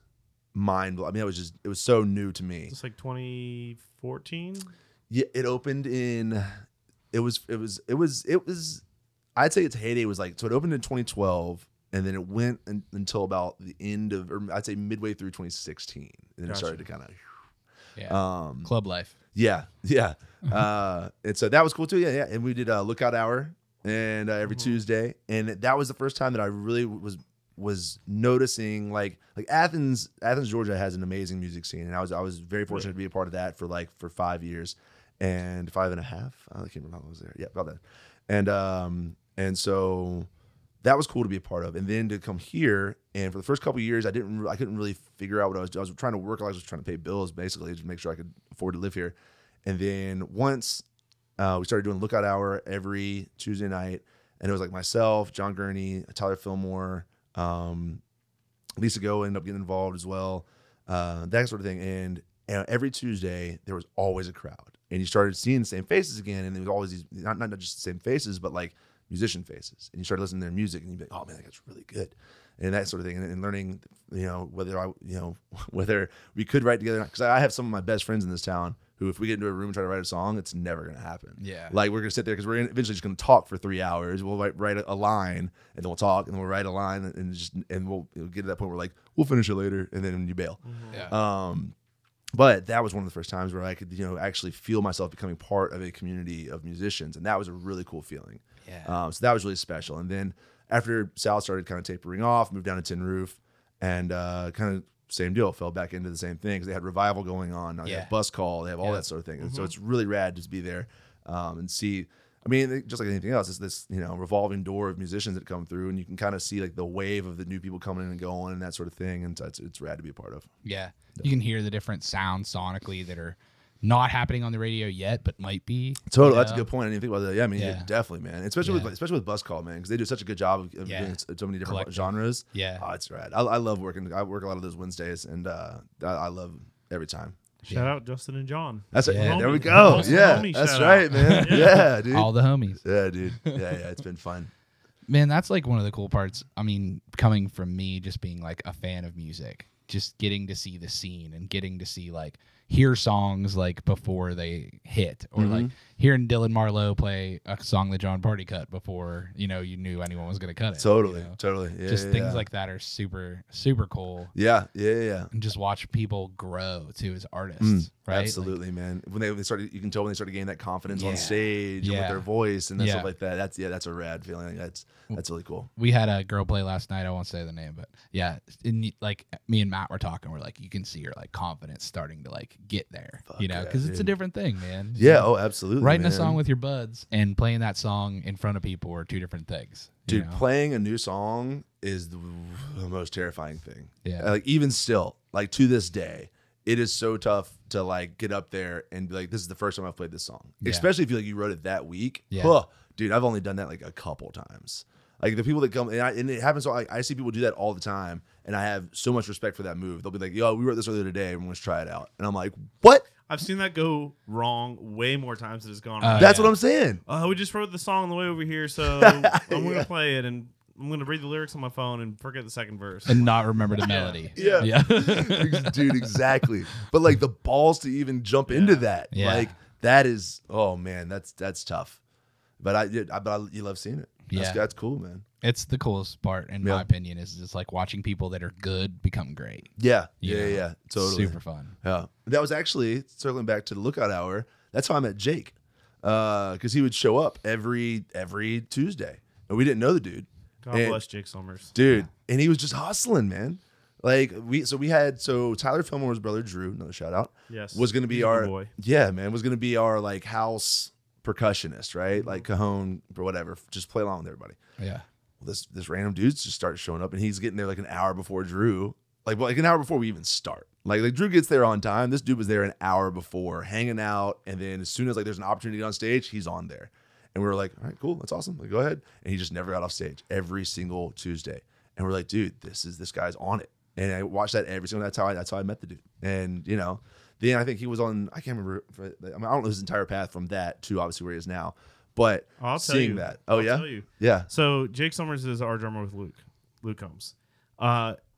mind blowing. I mean, it was just it was so new to me. It's like twenty fourteen. Yeah, it opened in. It was it was it was it was. I'd say its heyday was like so. It opened in twenty twelve, and then it went in, until about the end of, or I'd say midway through twenty sixteen, and then Gotcha. it started to kind of. Yeah. Um, Club life. Yeah, yeah. uh, and so that was cool too. Yeah, yeah. And we did a lookout hour, and uh, every Mhm. Tuesday, and that was the first time that I really was was noticing like like Athens, Athens, Georgia has an amazing music scene, and I was I was very fortunate to be a part of that for like for five years, and five and a half. I can't remember how long I was there. Yeah, about that. And um and so that was cool to be a part of, and then to come here, and for the first couple of years, I didn't, I couldn't really figure out what I was. I was trying to work. I was just trying to pay bills, basically, to make sure I could afford to live here. And then once uh, we started doing Lookout Hour every Tuesday night, and it was like myself, John Gurney, Tyler Fillmore, um, Lisa Go ended up getting involved as well, uh, that sort of thing. And, and every Tuesday there was always a crowd, and you started seeing the same faces again, and there was always these not not just the same faces, but like musician faces, and you started listening to their music, and you'd be like, oh man, that's really good, and that sort of thing, and, and learning, you know, whether I, you know, whether we could write together, because I have some of my best friends in this town who, if we get into a room and try to write a song, it's never gonna happen. Yeah. Like we're gonna sit there because we're gonna, eventually just gonna talk for three hours. We'll write, write a, a line, and then we'll talk, and then we'll write a line, and just and we'll, we'll get to that point where we're like, we'll finish it later, and then you bail. Yeah. Um, but that was one of the first times where I could, you know, actually feel myself becoming part of a community of musicians, and that was a really cool feeling. Yeah. Um, so that was really special. And then after Sal started kind of tapering off, moved down to Tin Roof, and uh, kind of same deal, fell back into the same thing because they had Revival going on. They Yeah. have Bus Call, they have all Yeah. that sort of thing. And Mm-hmm. so it's really rad to be there um, and see. I mean, just like anything else, it's this, you know, revolving door of musicians that come through, and you can kind of see like the wave of the new people coming in and going and that sort of thing. And so it's, it's rad to be a part of. Yeah. You can hear the different sounds sonically that are not happening on the radio yet, but might be. Totally, you that's a know? good point. I didn't think about that. Yeah, I mean, Yeah. definitely, man. Especially Yeah. with especially with Bus Call, man, because they do such a good job of, of Yeah. doing so many different Collective. genres. Yeah. Oh, it's rad. I, I love working. I work a lot of those Wednesdays, and uh, I, I love every time. Shout out Justin and John. That's it. Yeah. There we Homie. go. Awesome Yeah, homie that's shout right, out. man. Yeah, dude. All the homies. Yeah, dude. Yeah, yeah. It's been fun. Man, that's like one of the cool parts. I mean, coming from me just being like a fan of music, just getting to see the scene and getting to see like hear songs like before they hit, or Mhm. like hearing Dylan Marlowe play a song that John Party cut before, you know, you knew anyone was going to cut it. Totally, you know? totally. Yeah, Just yeah, things yeah. like that are super, super cool. Yeah, yeah, yeah. And just watch people grow too as artists, Mm, right? Like, Absolutely, man. When they, they started, you can tell when they started getting that confidence Yeah. on stage and with Yeah. their voice and that Yeah. stuff like that. That's yeah, that's a rad feeling. That's that's really cool. we had a girl play last night. I won't say the name, but yeah, in, like me and Matt were talking. We're like, you can see her like confidence starting to like get there, Fuck you know, yeah, because it's a dude. different thing, man. Yeah. Oh, absolutely. Writing a man. song with your buds and playing that song in front of people are two different things, you Dude, know? playing a new song is the, the most terrifying thing. Yeah. Like even still, like to this day, it is so tough to like get up there and be like, this is the first time I've played this song. Yeah. Especially if you like you wrote it that week. Yeah. Huh. Dude, I've only done that like a couple times. Like the people that come and, I, and it happens. Like, I see people do that all the time, and I have so much respect for that move. They'll be like, "Yo, we wrote this earlier today, and let's try it out." And I'm like, "What?" I've seen that go wrong way more times than it's gone Uh, right. That's yeah. what I'm saying. Oh, we just wrote the song on the way over here, so I'm going to play it, and I'm going to read the lyrics on my phone and forget the second verse. and not remember the melody. Yeah. Yeah. Dude, exactly. But like the balls to even jump into that, Yeah. like that is, oh man, that's that's tough. But I, I but I, you love seeing it. That's, Yeah. that's cool, man. It's the coolest part, in Yeah. my opinion, is just like watching people that are good become great. Yeah, You yeah, know? yeah, totally. Super fun. Yeah, that was actually circling back to the Lookout Hour. That's how I met Jake, because he would show up every every Tuesday, and we didn't know the dude. God And- bless Jake Summers. dude, and he was just hustling, man. Like we, so we had so Tyler Fillmore's brother Drew, another shout out, Yes. was going to be He's a our good boy. yeah, man, was going to be our like house percussionist, right? Like cajon or whatever, just play along with everybody. Yeah. Well, this this random dude just starts showing up, and he's getting there like an hour before Drew, like well, like an hour before we even start. Like like Drew gets there on time. This dude was there an hour before, hanging out, and then as soon as like there's an opportunity on stage, he's on there. And we were like, all right, cool, that's awesome. Like, go ahead. And he just never got off stage every single Tuesday. And we're like, dude, this is this guy's on it. And I watched that every single. That's how I that's how I met the dude. And you know, then I think he was on. I can't remember. I mean, I don't know his entire path from that to obviously where he is now. But I'll tell seeing you. that, oh I'll yeah, tell you. yeah, So Jake Summers is our drummer with Luke. Luke Combs. Uh,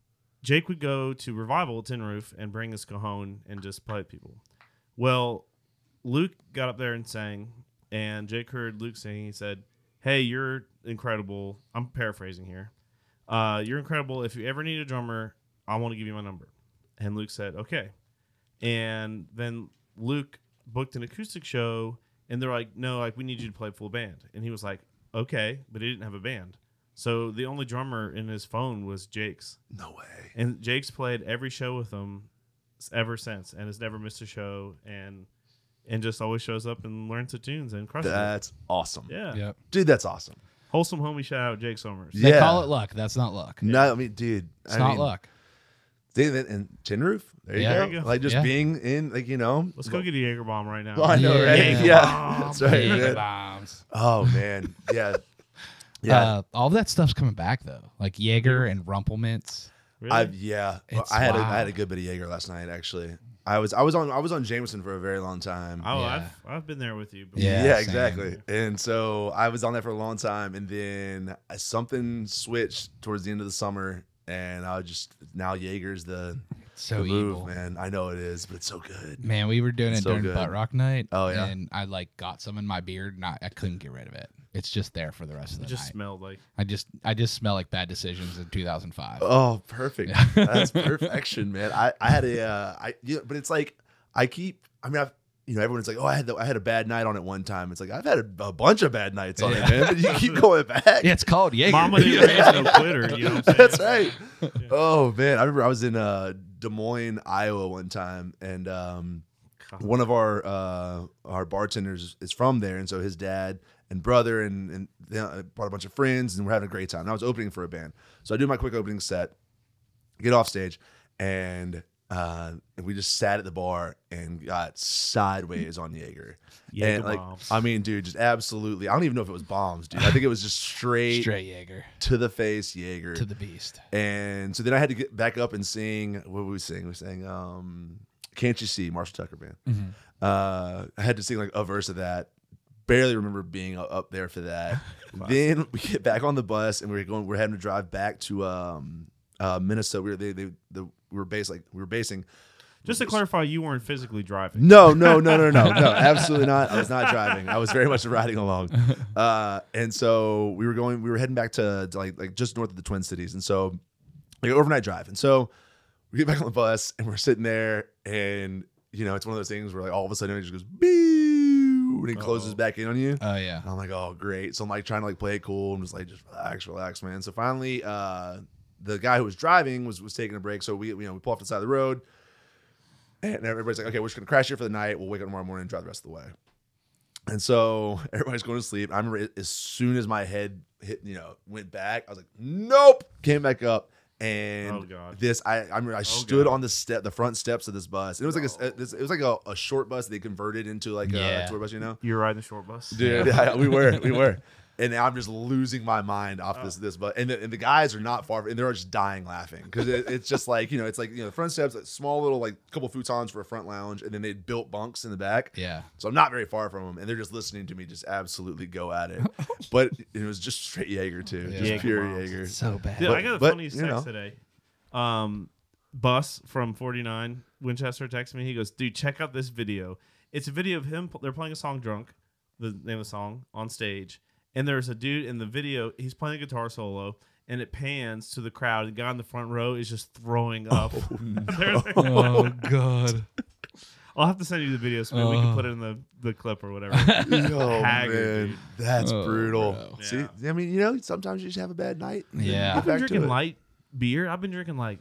Jake would go to Revival at Tin Roof and bring his cajon and just play with people. Well, Luke got up there and sang, and Jake heard Luke singing. He said, "Hey, you're incredible." I'm paraphrasing here. Uh, you're incredible. If you ever need a drummer, I want to give you my number. And Luke said, "Okay." And then Luke booked an acoustic show, and they're like, "No, like we need you to play full band." And he was like, "Okay," but he didn't have a band. So the only drummer in his phone was Jake's. No way. And Jake's played every show with him ever since, and has never missed a show, and and just always shows up and learns the tunes and crushes That's awesome. it. Yeah. Yep. Dude, that's awesome. Wholesome homie shout out Jake Somers. They Yeah. call it luck. That's not luck. No, I mean, dude. It's I not mean, luck. Dude, and- and Tin Roof. There you, Yeah. go. There you go. Like just Yeah. being in, like, you know. Let's go get a Jaeger bomb right now. Oh, I know, Yeah. right? Jaeger Yeah. bomb. That's right. Big man. bombs. Oh, man. Yeah. Yeah. Uh, all that stuff's coming back though, like Jaeger and Rumpelmints. Really? I yeah. It's I had a, I wild. had a good bit of Jaeger last night, actually. I was I was on I was on Jameson for a very long time. oh, Yeah. I've, I've been there with you. Before. Yeah, Yeah, same. exactly. And so I was on that for a long time, and then something switched towards the end of the summer, and I was just now Jaeger's the, So the move, evil. man. I know it is, but it's so good. Man, we were doing it So during good. Butt Rock Night. Oh, yeah? and I like got some in my beard, and I, I couldn't get rid of it. It's just there for the rest of the It just night. smelled like. I just I just smell like bad decisions in two thousand five. Oh, perfect. That's perfection, man. I, I had a uh, I you know, but it's like I keep. I mean, I've you know everyone's like, oh, I had the, I had a bad night on it one time. It's like I've had a, a bunch of bad nights on Yeah. it, man. But you keep going back. Yeah, it's called Jaeger. Mama didn't raise no quitter. You know what I'm saying? That's right. Oh man, I remember I was in uh, Des Moines, Iowa, one time, and um, God. one of our uh, our bartenders is from there, and so his dad and brother and and they brought a bunch of friends, and we're having a great time. And I was opening for a band, so I do my quick opening set, get off stage, and uh, we just sat at the bar and got sideways on Jaeger. Jaeger and like, bombs. I mean, dude, just absolutely. I don't even know if it was bombs, dude. I think it was just straight, Straight Jaeger to the face Jaeger. to the beast. And so then I had to get back up and sing. What were we singing? We were saying, um, "Can't You See?" Marshall Tucker Band. Mm-hmm. Uh, I had to sing like a verse of that. Barely remember being u- up there for that. Then we get back on the bus and we're going. We're having to drive back to um, uh, Minnesota. We were they, they the we were based like we were basing. Just to clarify, you weren't physically driving. No, no, no, no, no, no, absolutely not. I was not driving. I was very much riding along. Uh, and so we were going, we were heading back to, to like like just north of the Twin Cities. And so like overnight drive. And so we get back on the bus and we're sitting there, and you know, it's one of those things where like all of a sudden it just goes boo and it closes Uh-oh. back in on you. Oh yeah. And I'm like, oh great. So I'm like trying to like play it cool and just like just relax, relax, man. So finally, uh, the guy who was driving was was taking a break. So we you know we pull off the side of the road. And everybody's like, okay, we're just going to crash here for the night. We'll wake up tomorrow morning and drive the rest of the way. And so everybody's going to sleep. I remember as soon as my head hit, you know, went back, I was like, nope, came back up. And Oh, God. this, I, I remember I stood God. on the step, the front steps of this bus. It was like a, this, it was like a, a short bus they converted into like Yeah. a tour bus, you know? You were riding the short bus. Dude, yeah, we were, we were. And now I'm just losing my mind off this this bus. And the, and the guys are not far, and they're just dying laughing because it, it's just like, you know, it's like, you know, the front steps, like small little like couple futons for a front lounge, and then they built bunks in the back. Yeah. So I'm not very far from them, and they're just listening to me just absolutely go at it. But it was just straight Jaeger too, Yeah. just Jaeger pure bombs. Jaeger. So bad. Dude, But- I got the but, funniest you text know. today. Um, Bus from forty-nine Winchester texted me. He goes, "Dude, check out this video. It's a video of him. They're playing a song drunk, the name of the song, on stage. And there's a dude in the video. He's playing a guitar solo, and it pans to the crowd. The guy in the front row is just throwing up. They're- they're- Oh god. I'll have to send you the video so maybe we can Uh. put it in the, the clip or whatever. Oh Haggard, man, dude. that's Oh, brutal. bro. See, Yeah. I mean, you know, sometimes you just have a bad night. and then Yeah. you I've get been back to drinking it. light beer. I've been drinking like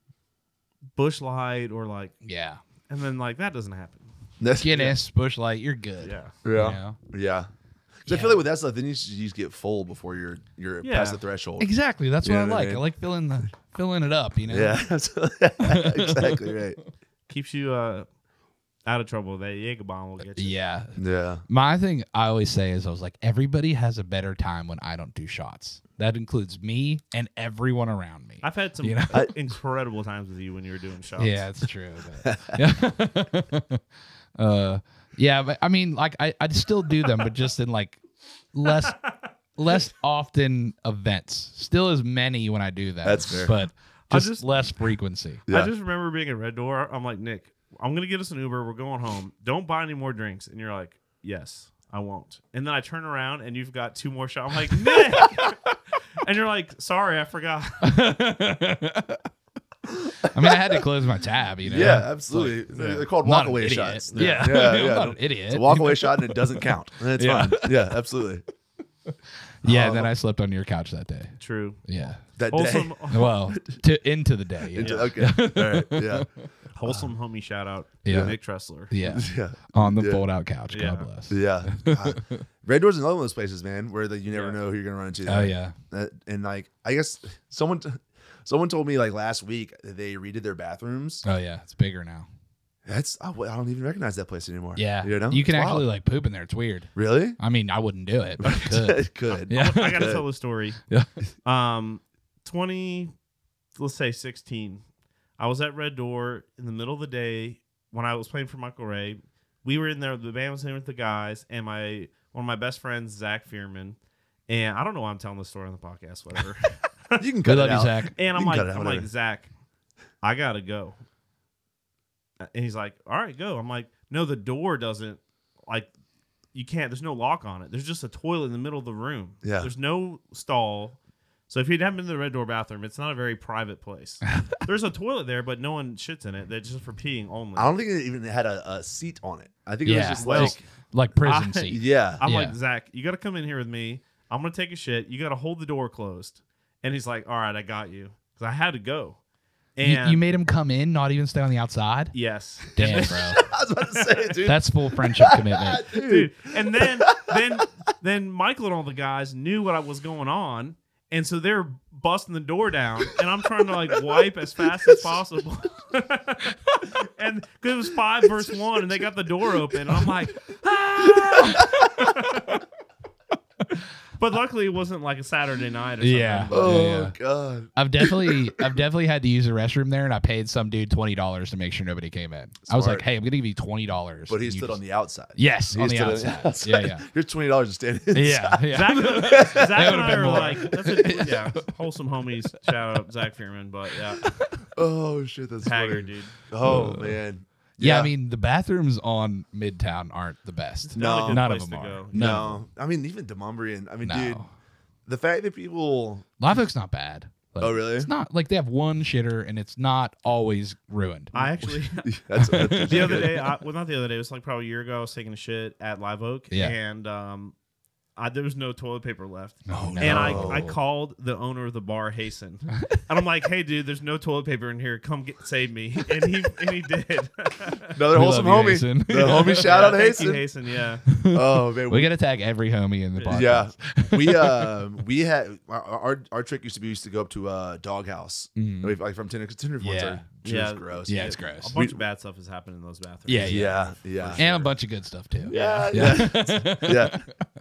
Bush Light or like, Yeah. and then like that doesn't happen. That's, Guinness, Bush Light, you're good. Yeah. Yeah, You yeah. know? yeah. 'Cause I Yeah. feel like with that stuff, then you just, you just get full before you're you're Yeah. past the threshold. Exactly. That's You what I know what I like. I, mean? like filling the filling it up, you know? Yeah, absolutely. exactly right. Keeps you uh, out of trouble. That Jaeger bomb will get you. Yeah. Yeah. My thing I always say is I was like, everybody has a better time when I don't do shots. That includes me and everyone around me. I've had some You know? I- incredible times with you when you were doing shots. Yeah, it's true. But, yeah. uh, yeah, but I mean, like I, I still do them, but just in like less less often events. Still as many when I do them. That's fair. But Just Just, just- less frequency. Yeah. I just remember being at Red Door. I'm like, Nick, I'm gonna get us an Uber. We're going home. Don't buy any more drinks. And you're like, yes, I won't. And then I turn around and you've got two more shots. I'm like, Nick. And you're like, sorry, I forgot. I mean, I had to close my tab, you know? Yeah, It's absolutely. like, They're, yeah. they're called I'm not an walkaway idiot. shots. Yeah, yeah, I'm yeah. not an idiot. It's a walkaway shot and it doesn't count. And it's Yeah. fine. Yeah, absolutely. Yeah, Oh. and then I slept on your couch that day. True. Yeah. That Wholesome, day. Well, to into the day. you Into- know? Okay. All right. Yeah. wholesome homie shout out Yeah. to Nick Tressler. Yeah. Yeah. On the Yeah. fold out couch. Yeah. God bless. Yeah. God. Red Door's another one of those places, man, where the, you never Yeah. know who you're gonna run into. Oh, yeah. That- and like, I guess someone, t- someone told me like last week that they redid their bathrooms. Oh, yeah. It's bigger now. That's I, I don't even recognize that place anymore. Yeah. You know, You can It's actually wild. like poop in there. It's weird. really. I mean, I wouldn't do it, but I could. it could. Yeah. I gotta Good. tell the story. Yeah. Um, twenty, let's say sixteen. I was at Red Door in the middle of the day when I was playing for Michael Ray. We were in there. The band was in with the guys, and my one of my best friends, Zach Fearman. And I don't know why I'm telling this story on the podcast. Whatever. You can We cut love it you, out. Zach. And You I'm can like, cut it out, I'm like, whatever. Zach, I gotta go. And he's like, all right, go. I'm like, no, the door doesn't, like, you can't, there's no lock on it. There's just a toilet in the middle of the room. Yeah. There's no stall. So if you haven't been to the Red Door bathroom, it's not a very private place. There's a toilet there, but no one shits in it. That's just for peeing only. I don't think it even had a, a seat on it. I think it was Yeah. just Well, like, Like prison I- seat. yeah. I'm Yeah. like, Zach, you got to come in here with me. I'm going to take a shit. You got to hold the door closed. And he's like, all right, I got you. Because I had to go. You, And you made him come in, not even stay on the outside? yes. Damn, bro. I was about to say, dude. That's full friendship commitment. Dude. And then then then Michael and all the guys knew what I was going on, and so they're busting the door down, and I'm trying to like wipe as fast as possible. And because it was five verse one, and they got the door open, and I'm like, ah! But luckily, it wasn't like a Saturday night or something. Yeah. But- Oh Yeah. god. I've definitely, I've definitely had to use the restroom there, and I paid some dude twenty dollars to make sure nobody came in. I was Smart. like, "Hey, I'm gonna give you twenty dollars." But he stood on the outside. yes, He on the stood outside. Yeah, yeah, Here's twenty dollars to stand inside. yeah, yeah. Zach, Zach and would've I been are more. like, that's a, yeah, wholesome homies. Shout out Zach Fearman, but yeah, Oh shit, that's Haggard, funny. dude. Oh man. Yeah, I mean, the bathrooms on Midtown aren't the best. Not a No. good None of place them to are. go. No, No. I mean, even Demumbrian. I mean, no. dude, the fact that people. Live Oak's not bad. Like, Oh, really? It's not like they have one shitter, and it's not always ruined. I actually That's, that's the other day, I, well, not the other day. It was like probably a year ago. I was taking a shit at Live Oak, Yeah. and um, I, there was no toilet paper left. Oh, no. And I, I called the owner of the bar, Hasten, and I'm like, "Hey, dude, there's no toilet paper in here. Come get save me." And he and he did. Another We whout love you, homie. Hasten. The homie shout Yeah, out thank you, Hasten. Hasten. Yeah. Oh man, we got to tag every homie in the podcast. yeah, we uh we had our, our our trick used to be we used to go up to uh Doghouse, Mhm. like from Tinder. Tinder once Yeah. are just Yeah. gross. Yeah, it's A gross. bunch We- of bad stuff has happened in those bathrooms. Yeah, yeah, yeah, For And a bunch of good stuff too. yeah, Yeah. yeah, yeah.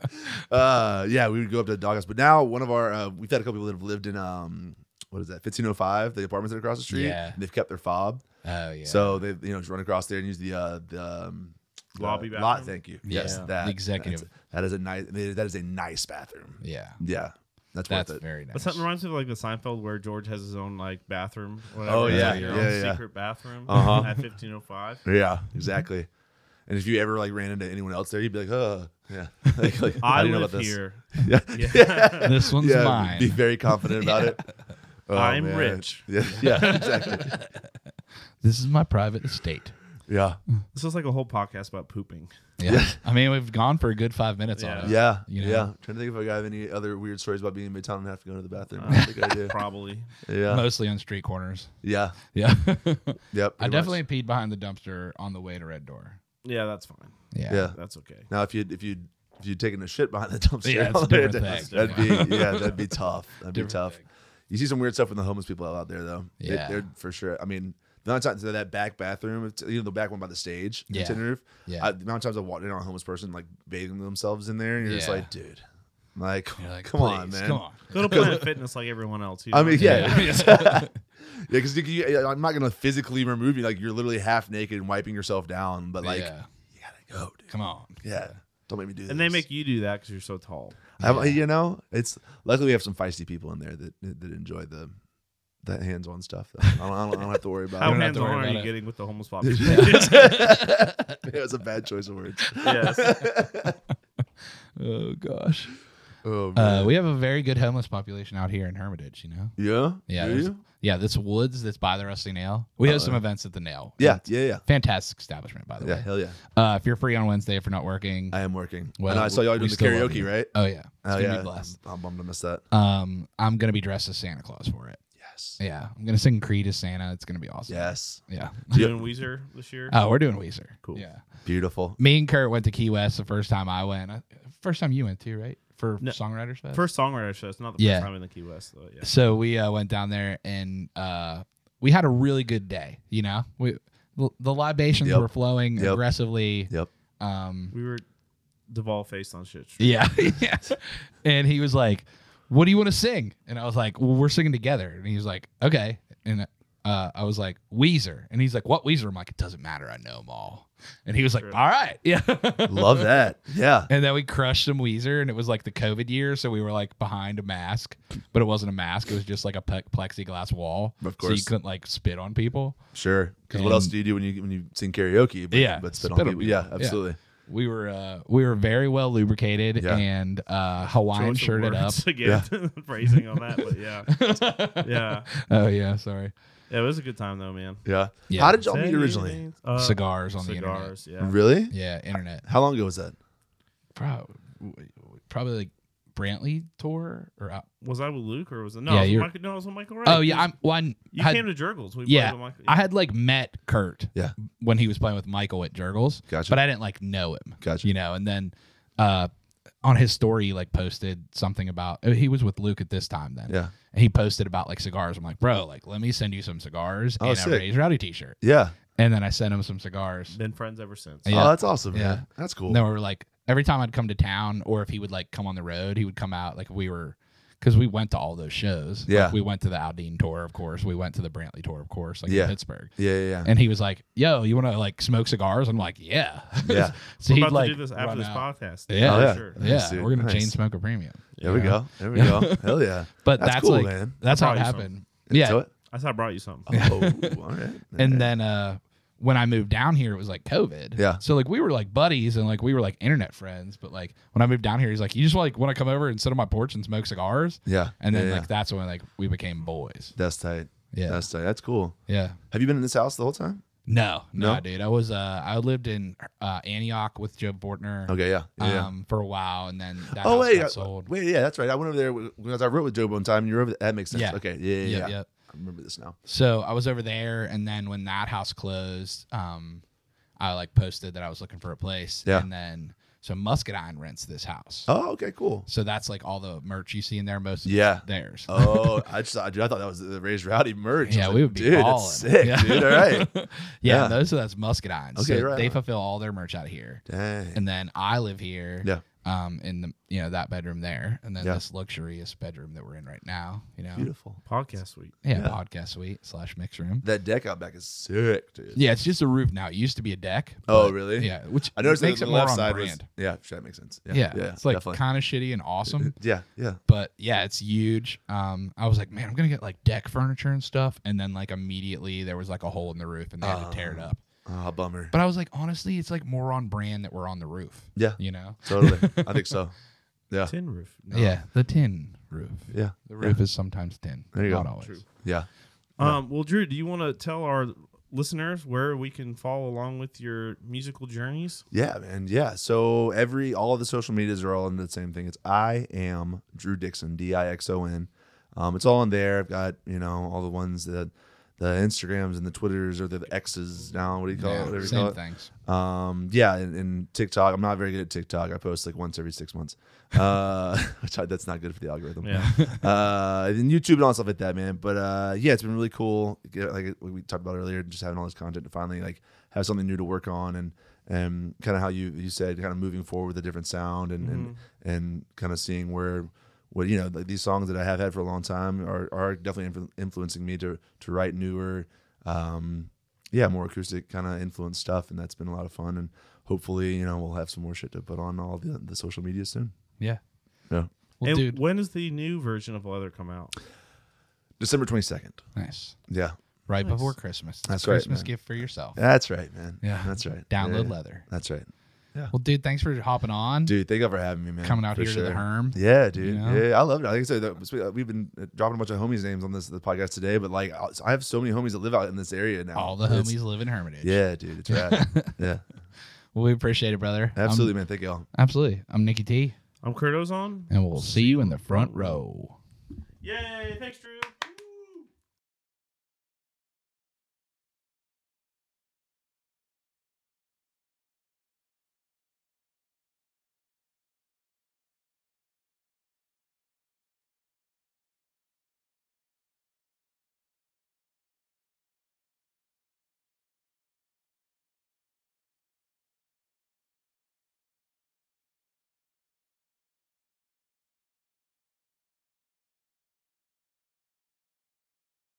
Uh, yeah, we would go up to Doghouse, but now one of our uh, we've had a couple people that have lived in um what is that fifteen oh five, the apartments that are across the street. Yeah. and they've kept their fob, Oh yeah. so they you know just run across there and use the uh the um, Lobby uh, lot. bathroom? Thank you. Yeah. Yes, Yeah. that The executive. that's- That is a nice. That is a nice bathroom. yeah, Yeah, that's, that's worth it. very nice. But something reminds me of like the Seinfeld where George has his own like bathroom. Whatever. Oh, It's yeah, like your yeah, own yeah. secret bathroom Uh-huh. at fifteen oh five. Yeah, exactly. And if you ever like ran into anyone else there, you'd be like, "Oh, yeah." Like, like, how I do you know live about this? here. Yeah, Yeah. This one's yeah, mine. Be very confident about it. Oh, I'm man. rich. Yeah, yeah, exactly. This is my private estate. Yeah, This is like a whole podcast about pooping. Yeah. Yeah. I mean, we've gone for a good five minutes Yeah. on it. yeah, You know? yeah. trying to think if I got any other weird stories about being in Midtown and have to go to the bathroom. Uh, I don't think I do. Probably. Yeah, Mostly on street corners. yeah, Yeah. yep. I pretty definitely much. peed behind the dumpster on the way to Red Door. Yeah, that's fine. Yeah. Yeah. That's okay. Now, if you if you if you'd taken a shit behind the dumpster, Yeah, it's a different that'd, thing. that'd be yeah, that'd be tough. That'd be Different tough. thing. You see some weird stuff with the homeless people out there, though. They- Yeah. they're for sure. I mean, the amount of times that back bathroom, it's- you know, the back one by the stage, Yeah. the tin roof. Yeah. I, the amount of times I walked in on a homeless person like bathing themselves in there, and you're just Yeah. like, dude, like, You're like, come on, "Please, man. Come on. Go to Planet Fitness like everyone else. You I know? mean, yeah, Yeah. yeah, because I'm not gonna physically remove you. Like, you're literally half naked and wiping yourself down, but like, yeah. you gotta go, dude. Come on. Yeah, don't make me do this. And they make you do that because you're so tall. I'm- Yeah. you know, it's luckily we have some feisty people in there that that enjoy the that hands-on stuff. Though. I, don't, I, don't, I don't have to worry about How don't it. have to hands-on worry are you about it. getting with the homeless population? It was a bad choice of words. Yes. Oh gosh. Oh Uh, man. we have a very good homeless population out here in Hermitage. You know. yeah. Yeah. Do there's- you? Yeah. This Woods that's by the Rusty Nail. We host Uh, some events at the Nail. Yeah. It's Yeah. Yeah. Fantastic establishment, by the Yeah. way. Hell yeah. Uh, if you're free on Wednesday, if you're not working, I am working. Well, Well, I saw y'all we doing the still love karaoke, you. right? oh yeah, it's Oh gonna yeah. be blessed. I'm, I'm bummed to miss that. Um, I'm gonna be dressed as Santa Claus for it. Yes. Yeah, I'm gonna sing Creed as Santa. It's gonna be awesome. Yes. Yeah. Doing Weezer this year. Oh, we're doing Weezer. Cool. Yeah. Beautiful. Me and Kurt went to Key West the first time I went. Uh, First time you went too, right? For No. Songwriters Fest. First songwriter show. It's not the Yeah. first time in the Key West, though. Yeah. So we uh, went down there and uh, we had a really good day. You know, we the, the libations Yep. were flowing Yep. aggressively. Yep. Um, We were Duvall faced on shit. Street. yeah, yeah. And he was like, "What do you want to sing?" And I was like, "Well, we're singing together." And he was like, "Okay." And uh, I was like, "Weezer." And he's like, "What Weezer?" I'm like, "It doesn't matter. I know them all." And he was like, True. "All right, yeah." Love that. Yeah. And then we crushed some Weezer, and it was like the COVID year, so we were like behind a mask, but it wasn't a mask; it was just like a pe- plexiglass wall, Of so you course. couldn't like spit on people. Sure. Because what else And- do you do when you when you sing karaoke? But, Yeah, But spit, spit on on people. people. Yeah. Yeah. Absolutely. We were uh, we were very well lubricated Yeah. and uh, Hawaiian Choice of shirted up. words Again, phrasing on that, but yeah, yeah, Oh yeah, sorry. yeah. It was a good time though, man. Yeah. Yeah. How did y'all meet originally? Uh, Cigars on the internet. cigars, yeah. Really? Yeah, internet. How long ago was that? Probably, probably like Brantley tour or uh, Was I with Luke or was it? No, Yeah, it was with you're- Michael, no, it was with Michael Wright. oh yeah, I'm one. You had, came to Jurgles. We yeah, played with Michael. I had like met Kurt. Yeah. when he was playing with Michael at Jurgles. Gotcha. But I didn't like know him. Gotcha. You know, and then uh, on his story, he like posted something about uh, he was with Luke at this time then. Yeah. And he posted about like cigars. I'm like, bro, like let me send you some cigars Oh, and sick. a Raise Rowdy T-shirt. Yeah. And then I sent him some cigars. Been friends ever since. Yeah. Oh, that's awesome, Yeah. man. That's cool. And then we were like, every time I'd come to town, or if he would like come on the road, he would come out. Like we were, because we went to all those shows. Yeah. Like, we went to the Aldine tour, of course. We went to the Brantley tour, of course, like Yeah. in Pittsburgh. Yeah, yeah, yeah. And he was like, "Yo, you want to like smoke cigars?" I'm like, "Yeah." Yeah. so We're he'd about like to do this after run this out. podcast. Yeah. Oh, yeah. Sure. Yeah, Nice, dude. we're gonna Nice. chain smoke a premium. There we you know? go. There we go. Hell yeah. But That's that's, cool, like man. that's I how it brought you happened. Yeah. So what? I thought I brought you something. Oh, all right. And then uh when I moved down here, it was like COVID. Yeah. So like we were like buddies and like we were like internet friends. But like when I moved down here, he's like, "You just like want to come over and sit on my porch and smoke cigars?" Yeah. And then yeah, like yeah. that's when like we became boys. That's tight. Yeah. That's tight. That's cool. Yeah. Have you been in this house the whole time? No, no, No? dude. I was uh I lived in uh Antioch with Joe Bortner Okay, yeah. Yeah. yeah. um for a while, and then that oh house wait, got I- sold. wait, yeah, that's right. I went over there because I wrote with Joe one time. You were over there. That makes sense. Yeah. Okay, yeah, yeah, Yep, yeah. yep. I remember this now. So I was over there, and then when that house closed, um, I like posted that I was looking for a place. Yeah. And then so Muscadine rents this house. Oh, okay, cool. So that's like all the merch you see in there. Most of Yeah. it's theirs. Oh, I just I, dude, I thought that was the Raised Rowdy merch. I Yeah, was we like, would be dude, balling. that's sick, Yeah. dude. All right. yeah, Yeah. those are that's Muscadine. Okay, so right they on. fulfill all their merch out of here. Dang. And then I live here. Yeah. Um, in the you know that bedroom there, and then Yeah. this luxurious bedroom that we're in right now. You know, Beautiful. Podcast suite. yeah, Yeah. podcast suite slash mix room. That deck out back is sick, dude. Yeah, it's just a roof now. It used to be a deck. Oh, but- really? Yeah, which I noticed makes that it the more left on side brand. was. Yeah, sure, that makes sense. Yeah, Yeah, yeah, it's like definitely. kind of shitty and awesome, Yeah, yeah. but yeah, it's huge. Um, I was like, man, I'm gonna get like deck furniture and stuff, and then like immediately there was like a hole in the roof, and they had to tear it Oh. up. Oh, bummer. But I was like, honestly, it's like more on brand that we're on the roof. Yeah, You know? totally. I think so. Yeah, Tin roof. No. Yeah, the tin roof. yeah. The roof is sometimes tin. There you not go. always. True. Yeah. Um, well, Drew, do you want to tell our listeners where we can follow along with your musical journeys? Yeah, man. Yeah. So every all of the social medias are all in the same thing. It's I am Drew Dixon, D I X O N. Um, it's all in there. I've got, you know, all the ones that the Instagrams and the Twitters or the, the X's now. What do you call Yeah, it? Whatever you same call it. things. Um, yeah, and, and TikTok. I'm not very good at TikTok. I post like once every six months. Uh, which I, that's not good for the algorithm. Yeah. uh, and YouTube and all stuff like that, man. But uh, yeah, it's been really cool. Get- Like we talked about earlier, just having all this content to finally like have something new to work on, and and kind of how you you said, kind of moving forward with a different sound, and and and kind of seeing where. What you know, like these songs that I have had for a long time are, are definitely influ- influencing me to to write newer, um, yeah, more acoustic kind of influence stuff, and that's been a lot of fun. And hopefully, you know, we'll have some more shit to put on all the the social media soon. Yeah. Yeah. Well, and dude, when does the new version of Leather come out? December twenty-second. Nice. Yeah. Right Nice. before Christmas. It's That's a right, Christmas man. gift for yourself. That's right, man. Yeah. That's right. Download Yeah. leather. That's right. Well, dude, thanks for hopping on. Dude, thank you for having me, man. Coming out For here to the sure. Herm. Yeah, dude. You know? Yeah, I love it. Like I said, that- we've been dropping a bunch of homies' names on this the podcast today, but like I have so many homies that live out in this area now. All the It's- homies live in Hermitage. Yeah, dude. It's rad. Yeah. Well, we appreciate it, brother. Absolutely, Um, man. Thank y'all. absolutely. I'm Nikki T, I'm Kurt Ozone. and we'll see you in the front row. Yay! Thanks, Drew.